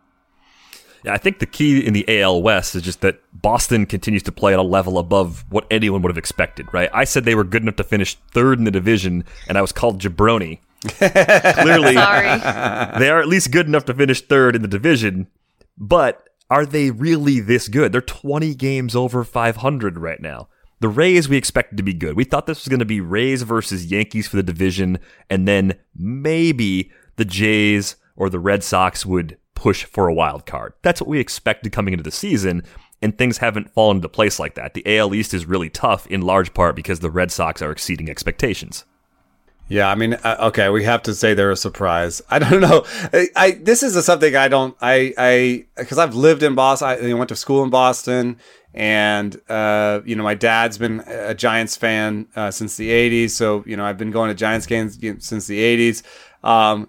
Yeah, I think the key in the A L West is just that Boston continues to play at a level above what anyone would have expected, right? I said they were good enough to finish third in the division, and I was called jabroni. Clearly,
Sorry.
They are at least good enough to finish third in the division, but are they really this good? They're twenty games over five hundred right now. The Rays we expected to be good. We thought this was going to be Rays versus Yankees for the division, and then maybe the Jays or the Red Sox would push for a wild card. That's what we expected coming into the season, and things haven't fallen into place like that. The A L East is really tough in large part because the Red Sox are exceeding expectations.
Yeah, I mean, uh, okay, we have to say they're a surprise. I don't know. I, I this is a, something I don't. I I because I've lived in Boston. I, I went to school in Boston, and uh, you know, my dad's been a Giants fan uh, since the eighties. So you know, I've been going to Giants games since the eighties. Um,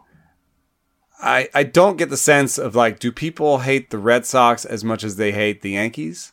I I don't get the sense of like, do people hate the Red Sox as much as they hate the Yankees?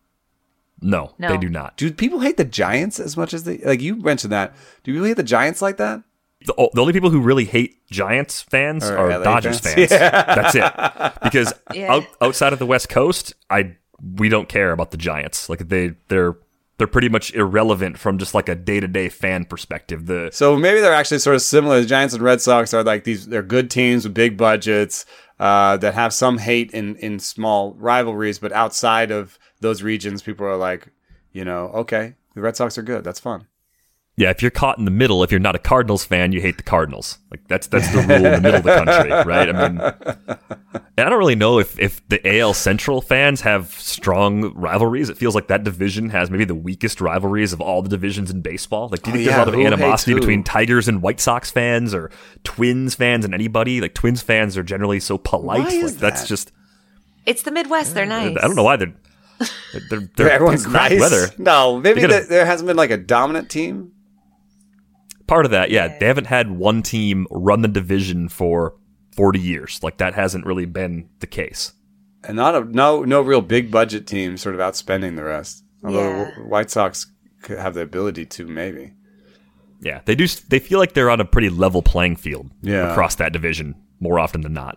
No,
No.
they do not.
Do people hate the Giants as much as they like? You mentioned that. Do people hate the Giants like that?
The, the only people who really hate Giants fans
Or
are
L A
Dodgers
fans.
fans.
Yeah.
That's it. Because
Yeah.
out, outside of the West Coast, I we don't care about the Giants. Like they they're they're pretty much irrelevant from just like a day to day fan perspective. The
So maybe they're actually sort of similar. The Giants and Red Sox are like these. They're good teams with big budgets uh, that have some hate in in small rivalries, but outside of those regions, people are like, you know, okay, the Red Sox are good. That's fun.
yeah, if you're caught in the middle, if you're not a Cardinals fan, you hate the Cardinals. Like that's that's the rule in the middle of the country, right? I mean, and I don't really know if if the A L Central fans have strong rivalries. It feels like that division has maybe the weakest rivalries of all the divisions in baseball. Like, do you
Oh,
think
yeah,
there's a lot of
who
animosity
hates who?
between Tigers and White Sox fans, or Twins fans and anybody? Like, Twins fans are generally so polite.
Why is
like, that's
that?
just
It's the Midwest. They're nice.
I don't know why they're they're, they're
Everyone's
crap
nice.
weather.
No, maybe
They gotta-
the, there hasn't been like a dominant team.
Part of that, yeah, they haven't had one team run the division for forty years. Like, that hasn't really been the case.
And not a no no real big budget team sort of outspending the rest. Although
Yeah.
the White Sox could have the ability to, maybe.
Yeah, they do. They feel like they're on a pretty level playing field
Yeah.
across that division more often than not.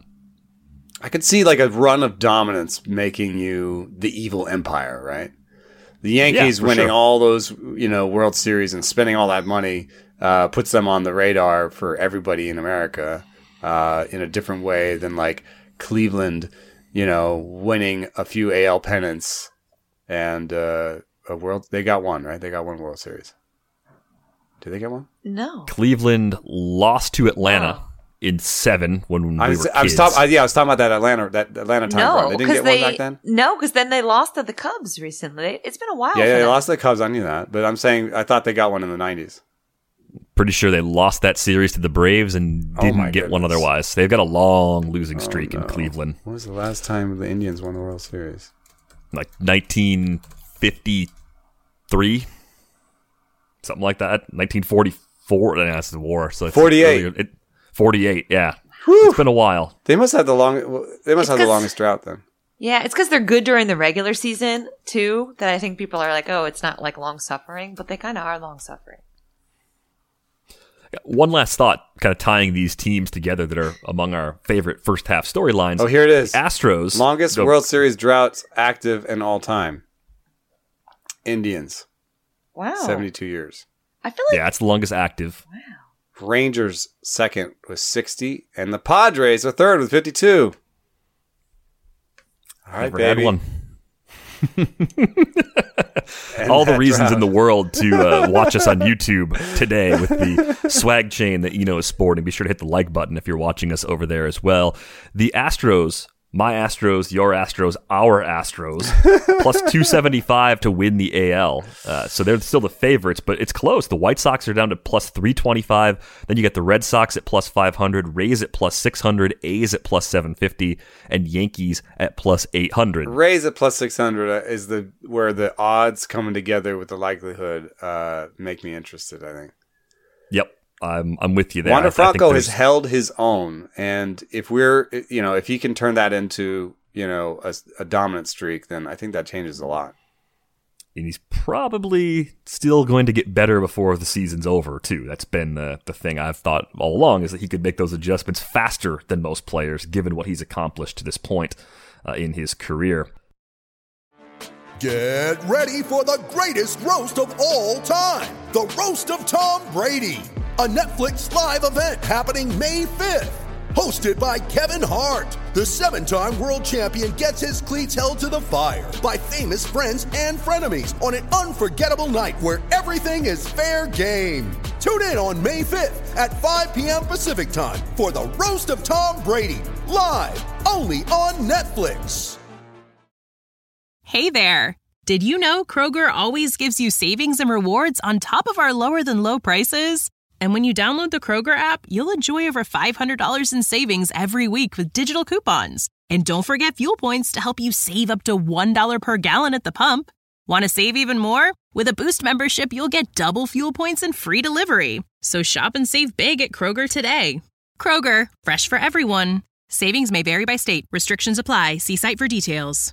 I could see like a run of dominance making you the evil empire, right? The Yankees
Yeah, for
winning
sure.
all those, you know, World Series and spending all that money uh, puts them on the radar for everybody in America uh, in a different way than like Cleveland, you know, winning a few A L pennants and uh, a world. They got one, right? They got one World Series. Did they get one?
No.
Cleveland lost to Atlanta
Oh.
in seven when we
I was,
were
I was
kids.
talking. Yeah, I was talking about that Atlanta, that Atlanta time run.
No,
They didn't
because
get
they
one back then.
no, because then they lost to the Cubs recently. It's been a while.
Yeah,
for
yeah, they
them.
lost to the Cubs. I knew that, but I'm saying I thought they got one in the nineties.
Pretty sure they lost that series to the Braves and
Oh
didn't
my
get one
goodness.
otherwise. They've got a long losing streak
Oh,
in
no.
Cleveland,
When was the last time the Indians won the World Series?
like nineteen fifty-three, something like that. nineteen forty-four. Four. That's the war. So it's
forty-eight.
Earlier, it, forty-eight. Yeah, Whew. It's been a while.
They must have the long. They must
It's
have the
'cause-
longest drought then.
Yeah, it's because they're good during the regular season, too, that I think people are like, oh, it's not like long suffering, but they kind of are long suffering.
One last thought, kind of tying these teams together that are among our favorite first half storylines.
Oh, here it is.
The Astros.
Longest
go-
World Series droughts active in all time. Indians.
Wow.
seventy-two years.
I feel like.
Yeah, it's the longest active.
Rangers second with sixty, and the Padres are third with fifty-two. All right,
Never had
baby.
one.
And
All the
that
reasons
drought.
in the world to uh, watch us on YouTube today with the swag chain that Eno is sporting. Be sure to hit the like button if you're watching us over there as well. The Astros, my Astros, your Astros, our Astros, plus two seventy-five to win the A L. Uh, so they're still the favorites, but it's close. The White Sox are down to plus three twenty-five. Then you get the Red Sox at plus five hundred, Rays at plus six hundred, A's at plus seven fifty, and Yankees at plus eight hundred.
Rays at plus six hundred is the where the odds coming together with the likelihood uh, make me interested, I think.
Yep. I'm I'm with you there.
Wander
I- I think
Franco has
there's-
held his own, and if we're, you know, if he can turn that into, you know, a, a dominant streak, then I think that changes a lot.
And he's probably still going to get better before the season's over, too. That's been the, the thing I've thought all along, is that he could make those adjustments faster than most players, given what he's accomplished to this point uh, in his career.
Get ready for the greatest roast of all time, the Roast of Tom Brady, a Netflix live event happening May fifth. Hosted by Kevin Hart, the seven-time world champion gets his cleats held to the fire by famous friends and frenemies on an unforgettable night where everything is fair game. Tune in on May fifth at five p.m. Pacific time for the Roast of Tom Brady, live only on Netflix.
Hey there! Did you know Kroger always gives you savings and rewards on top of our lower than low prices? And when you download the Kroger app, you'll enjoy over five hundred dollars in savings every week with digital coupons. And don't forget fuel points to help you save up to one dollar per gallon at the pump. Want to save even more? With a Boost membership, you'll get double fuel points and free delivery. So shop and save big at Kroger today. Kroger, fresh for everyone. Savings may vary by state. Restrictions apply. See site for details.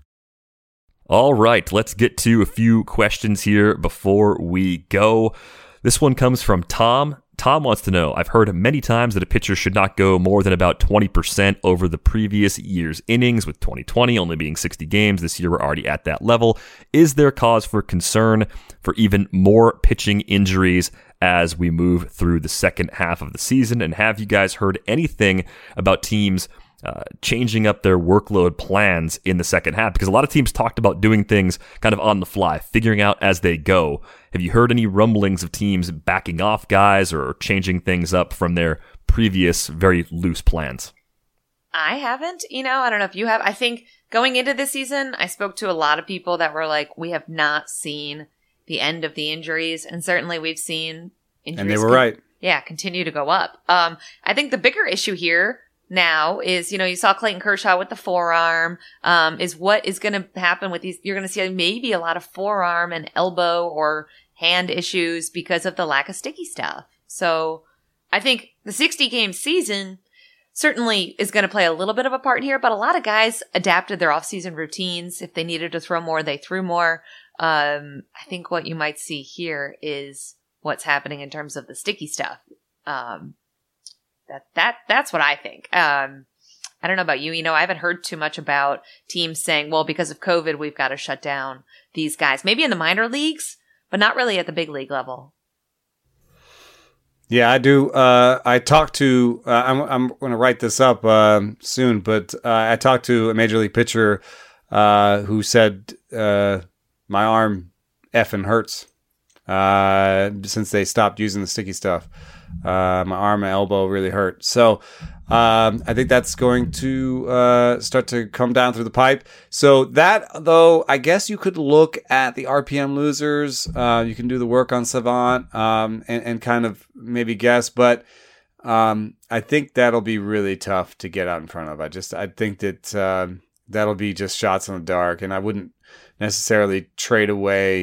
All right, let's get to a few questions here before we go. This one comes from Tom. Tom wants to know, I've heard many times that a pitcher should not go more than about twenty percent over the previous year's innings, with twenty twenty only being sixty games. This year we're already at that level. Is there cause for concern for even more pitching injuries as we move through the second half of the season? And have you guys heard anything about teams Uh, changing up their workload plans in the second half? Because a lot of teams talked about doing things kind of on the fly, figuring out as they go. Have you heard any rumblings of teams backing off guys or changing things up from their previous very loose plans?
I haven't. You know, I don't know if you have. I think going into this season, I spoke to a lot of people that were like, we have not seen the end of the injuries. And certainly we've seen injuries.
And they were
con-
right.
Yeah, continue to go up. Um, I think the bigger issue here now is, you know, you saw Clayton Kershaw with the forearm, um, is what is going to happen with these. You're going to see maybe a lot of forearm and elbow or hand issues because of the lack of sticky stuff. So I think the sixty game season certainly is going to play a little bit of a part here, but a lot of guys adapted their offseason routines. If they needed to throw more, they threw more. Um, I think what you might see here is what's happening in terms of the sticky stuff. Um, That that that's what I think. Um, I don't know about you. You know, I haven't heard too much about teams saying, "Well, because of COVID, we've got to shut down these guys." Maybe in the minor leagues, but not really at the big league level.
Yeah, I do. Uh, I talked to. Uh, I'm I'm going to write this up um, soon, but uh, I talked to a major league pitcher uh, who said uh, my arm effing hurts uh, since they stopped using the sticky stuff. Uh, my arm and elbow really hurt. So um, I think that's going to uh, start to come down through the pipe. So that, though, I guess you could look at the R P M losers. Uh, you can do the work on Savant um, and, and kind of maybe guess. But um, I think that'll be really tough to get out in front of. I just I think that um, that'll be just shots in the dark. And I wouldn't necessarily trade away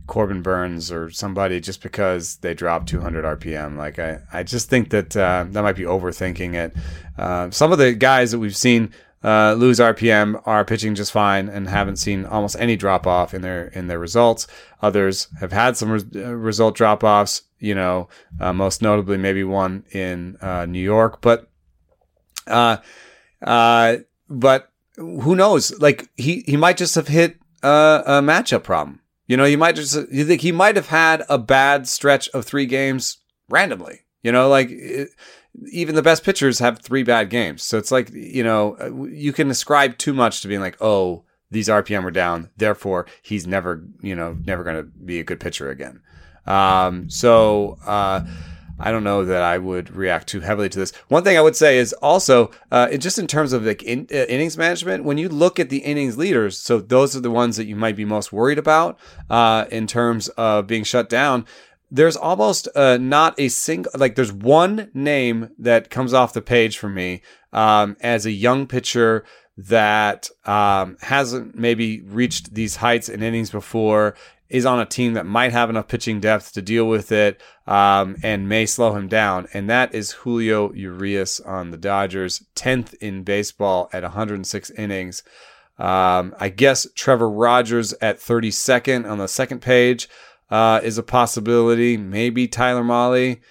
Corbin Burns or somebody just because they dropped two hundred R P M. Like I, I just think that uh, that might be overthinking it. Uh, some of the guys that we've seen uh, lose R P M are pitching just fine and haven't seen almost any drop off in their in their results. Others have had some res- result drop offs. You know, uh, most notably maybe one in uh, New York, but uh, uh, but who knows? Like he he might just have hit uh, a matchup problem. You know, you might just, you think he might have had a bad stretch of three games randomly. You know, like it, even the best pitchers have three bad games. So it's like, you know, you can ascribe too much to being like, oh, these R P M are down, therefore he's never, you know, never going to be a good pitcher again. Um, so, uh, I don't know that I would react too heavily to this. One thing I would say is also, uh, it, just in terms of like in, uh, innings management, when you look at the innings leaders, so those are the ones that you might be most worried about uh, in terms of being shut down. There's almost uh, not a single, like there's one name that comes off the page for me um, as a young pitcher that um, hasn't maybe reached these heights in innings before, is on a team that might have enough pitching depth to deal with it um, and may slow him down. And that is Julio Urias on the Dodgers, tenth in baseball at one hundred six innings. Um, I guess Trevor Rogers at thirty-second on the second page uh, is a possibility. Maybe Tyler Mahle.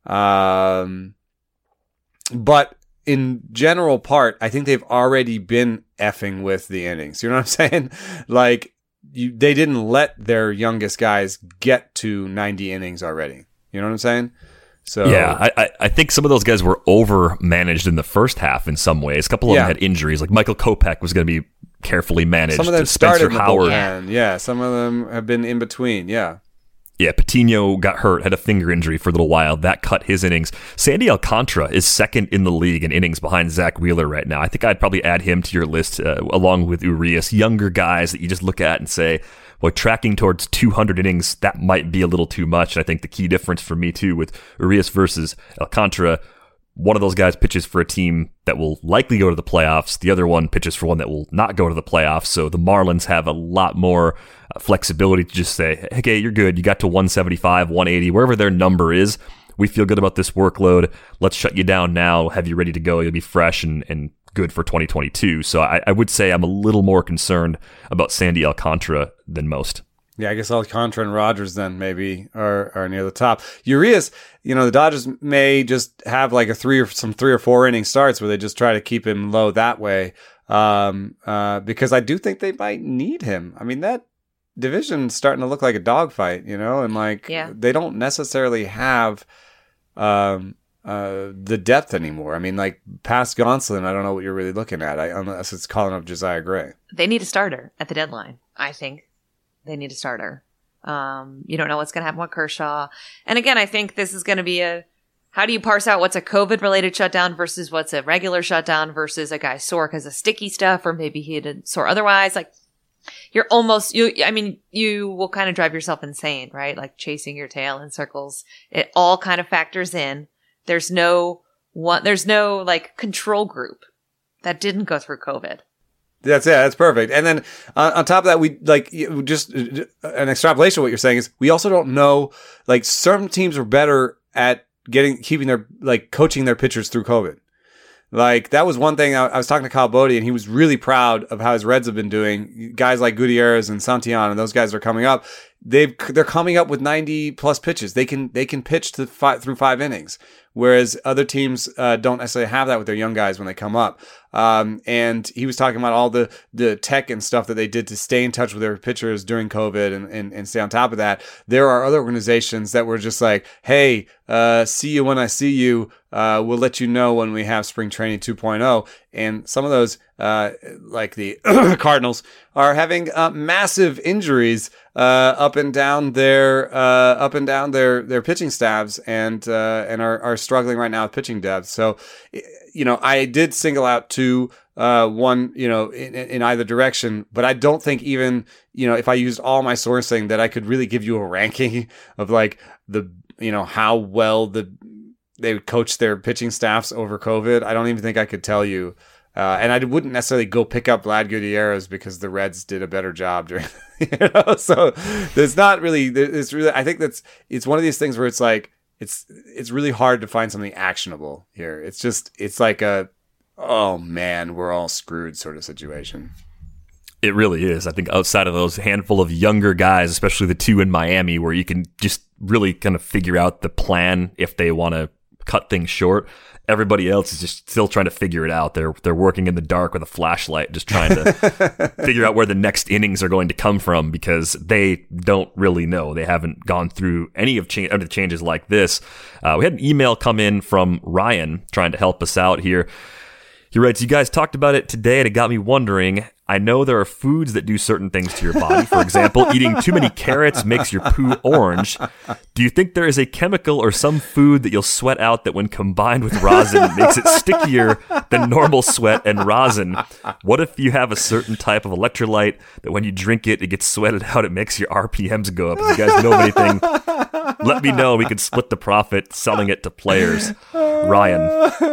Um, but in general part, I think they've already been effing with the innings. You know what I'm saying? Like, You, they didn't let their youngest guys get to ninety innings already. You know what I'm saying? So
yeah, I, I think some of those guys were over managed in the first half in some ways. A couple of
yeah.
them had injuries. Like Michael Kopech was going to be carefully managed.
Some of them
Spencer
started in the
Howard.
bullpen. Yeah, some of them have been in between. Yeah.
Yeah, Patino got hurt, had a finger injury for a little while. That cut his innings. Sandy Alcantara is second in the league in innings behind Zach Wheeler right now. I think I'd probably add him to your list uh, along with Urias. Younger guys that you just look at and say, well, tracking towards two hundred innings, that might be a little too much. And I think the key difference for me, too, with Urias versus Alcantara, one of those guys pitches for a team that will likely go to the playoffs. The other one pitches for one that will not go to the playoffs. So the Marlins have a lot more uh, flexibility to just say, hey, okay, you're good. You got to one seventy-five, one eighty, wherever their number is. We feel good about this workload. Let's shut you down now. Have you ready to go? You'll be fresh and, and good for twenty twenty-two. So I, I would say I'm a little more concerned about Sandy Alcantara than most.
Yeah, I guess Alcantara and Rogers then maybe are, are near the top. Urias, you know, the Dodgers may just have like a three or some three or four inning starts where they just try to keep him low that way. Um, uh, because I do think they might need him. I mean, that division's starting to look like a dogfight, you know, and like
yeah.
they don't necessarily have um, uh, the depth anymore. I mean, like past Gonsolin, I don't know what you're really looking at, I, unless it's calling up Josiah Gray.
They need a starter at the deadline, I think. They need a starter. Um, you don't know what's going to happen with Kershaw. And again, I think this is going to be a, how do you parse out what's a COVID-related shutdown versus what's a regular shutdown versus a guy sore because of sticky stuff, or maybe he had sore otherwise. Like, you're almost, you. I mean, you will kind of drive yourself insane, right? Like chasing your tail in circles. It all kind of factors in. There's no one, there's no like control group that didn't go through COVID.
That's yeah, that's perfect. And then uh, on top of that, we like just uh, an extrapolation of what you're saying is we also don't know, like certain teams are better at getting, keeping their, like coaching their pitchers through COVID. Like that was one thing I, I was talking to Kyle Bodie and he was really proud of how his Reds have been doing. Guys like Gutierrez and Santillan and those guys are coming up. They've, they're coming up with ninety plus pitches. They can, they can pitch to five, through five innings. Whereas other teams uh, don't necessarily have that with their young guys when they come up. Um, and he was talking about all the, the tech and stuff that they did to stay in touch with their pitchers during COVID and, and, and stay on top of that. There are other organizations that were just like, hey, uh, see you when I see you. Uh, we'll let you know when we have spring training two point oh. And some of those, uh, like the Cardinals, are having uh, massive injuries uh, up and down their uh, up and down their, their pitching staffs, and uh, and are, are struggling right now with pitching depth. So, you know, I did single out two, uh, one, you know, in, in either direction, but I don't think even, you know, if I used all my sourcing that I could really give you a ranking of like the, you know, how well the they would coach their pitching staffs over COVID. I don't even think I could tell you Uh, and I wouldn't necessarily go pick up Vlad Gutierrez because the Reds did a better job during, you know. So there's not really. It's really. I think that's. It's one of these things where it's like it's it's really hard to find something actionable here. It's just it's like a oh man, we're all screwed sort of situation.
It really is. I think outside of those handful of younger guys, especially the two in Miami, where you can just really kind of figure out the plan if they want to cut things short. Everybody else is just still trying to figure it out. They're they're working in the dark with a flashlight, just trying to figure out where the next innings are going to come from because they don't really know. They haven't gone through any of, cha- of the changes like this. Uh, we had an email come in from Ryan trying to help us out here. He writes, you guys talked about it today and it got me wondering. I know there are foods that do certain things to your body. For example, eating too many carrots makes your poo orange. Do you think there is a chemical or some food that you'll sweat out that when combined with rosin makes it stickier than normal sweat and rosin? What if you have a certain type of electrolyte that when you drink it, it gets sweated out, it makes your R P Ms go up? If you guys know of anything, let me know. We can split the profit selling it to players. Ryan.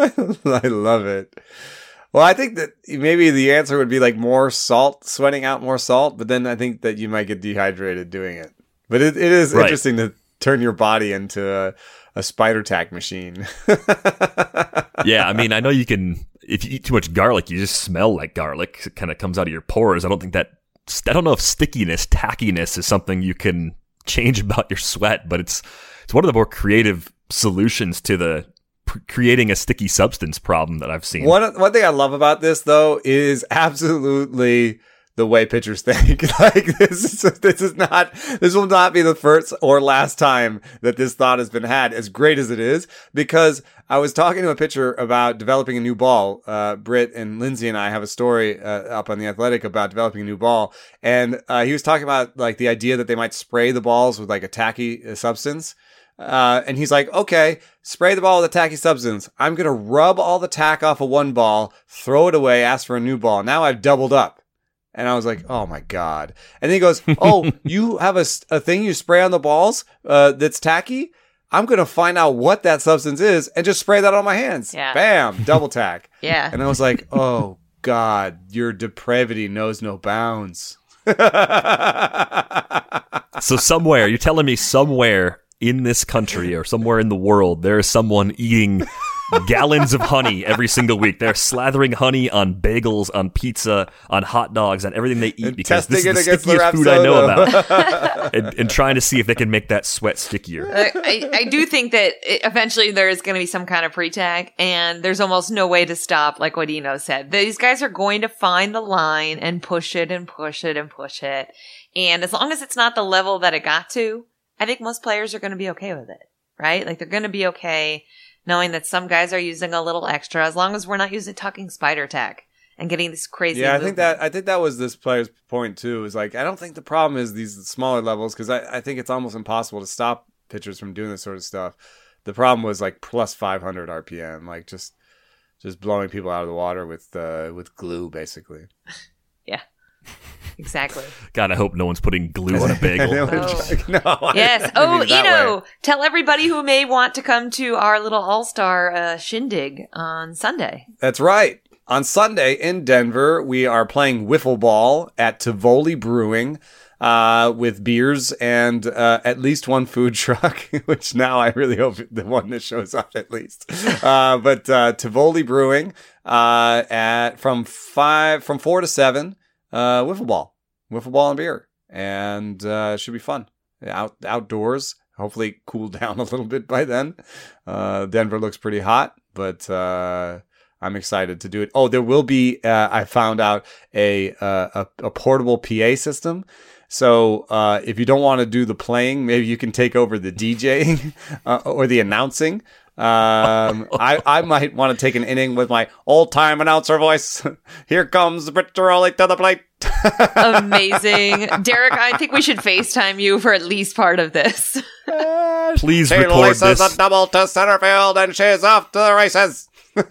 I love it. Well, I think that maybe the answer would be like more salt, sweating out more salt, but then I think that you might get dehydrated doing it. But it, it is right. Interesting to turn your body into a, a spider tack machine.
Yeah, I mean, I know you can, if you eat too much garlic, you just smell like garlic. It kind of comes out of your pores. I don't think that, I don't know if stickiness, tackiness is something you can change about your sweat, but it's it's one of the more creative solutions to the creating a sticky substance problem that I've seen.
One one thing I love about this though is absolutely the way pitchers think. Like this is this is not this will not be the first or last time that this thought has been had, as great as it is, because I was talking to a pitcher about developing a new ball. Uh, Britt and Lindsay and I have a story uh, up on The Athletic about developing a new ball, and uh, he was talking about like the idea that they might spray the balls with like a tacky uh, substance. Uh, and he's like, okay, spray the ball with a tacky substance. I'm going to rub all the tack off of one ball, throw it away, ask for a new ball. Now I've doubled up. And I was like, oh my God. And then he goes, oh, you have a, a thing you spray on the balls uh, that's tacky? I'm going to find out what that substance is and just spray that on my hands.
Yeah.
Bam, double tack.
Yeah.
And I was like, oh God, your depravity knows no bounds.
So somewhere, you're telling me somewhere in this country or somewhere in the world, there is someone eating gallons of honey every single week. They're slathering honey on bagels, on pizza, on hot dogs, on everything they eat
and
because this is the stickiest food I know about. and, and trying to see if they can make that sweat stickier.
I, I do think that it, eventually there is going to be some kind of pre-tag, and there's almost no way to stop, like what Eno said. These guys are going to find the line and push it and push it and push it. And as long as it's not the level that it got to, I think most players are going to be okay with it, right? Like they're going to be okay knowing that some guys are using a little extra, as long as we're not using tucking spider tack and getting this crazy.
Yeah, I
movement.
think that I think that was this player's point too. Is like I don't think the problem is these smaller levels because I, I think it's almost impossible to stop pitchers from doing this sort of stuff. The problem was like plus five hundred R P M, like just just blowing people out of the water with uh, with glue, basically.
Yeah. Exactly.
God, I hope no one's putting glue on a bagel.
Oh.
No,
yes.
I
Oh,
mean, that
Eno,
way.
tell everybody who may want to come to our little all-star uh, shindig on Sunday.
That's right. On Sunday in Denver, we are playing wiffle ball at Tivoli Brewing uh, with beers and uh, at least one food truck, which now I really hope the one that shows up at least. Uh, but uh, Tivoli Brewing uh, at from five from four to seven. Uh, wiffle ball, wiffle ball and beer, and uh, it should be fun. Out outdoors, hopefully cool down a little bit by then. Uh, Denver looks pretty hot, but uh, I'm excited to do it. Oh, there will be. Uh, I found out a, uh, a a portable P A system. So uh, if you don't want to do the playing, maybe you can take over the DJing uh, or the announcing. Um, I, I might want to take an inning with my old time announcer voice. Here comes Britt Ghiroli to the plate.
Amazing. Derek, I think we should FaceTime you for at least part of this.
Please
she
record
laces
this.
a double to center field and she's off to the races.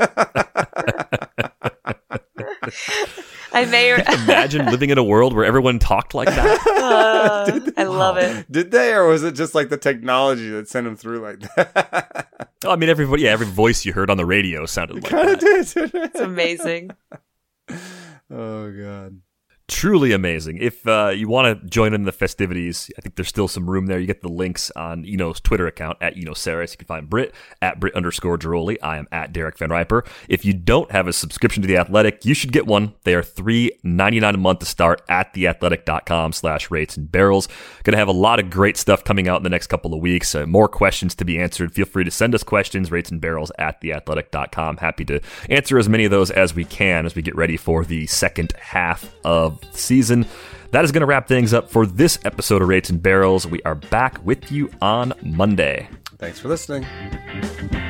I may
imagine living in a world where everyone talked like that.
Uh, I love it.
Did they, or was it just like the technology that sent them through like that?
Oh, I mean, everybody, yeah, every voice you heard on the radio sounded like
Kind of
that.
did.
It's amazing.
Oh, God.
Truly amazing. If uh, you want to join in the festivities, I think there's still some room there. You get the links on Eno's Twitter account, at Eno Saris. You can find Britt, at Britt underscore Giroli. I am at Derek Van Riper. If you don't have a subscription to The Athletic, you should get one. They are three dollars and ninety-nine cents a month to start at theathletic.com slash rates and barrels. Going to have a lot of great stuff coming out in the next couple of weeks. Uh, more questions to be answered. Feel free to send us questions, rates and barrels at theathletic dot com. Happy to answer as many of those as we can as we get ready for the second half of season. That is going to wrap things up for this episode of Rates and Barrels. We are back with you on Monday.
Thanks for listening.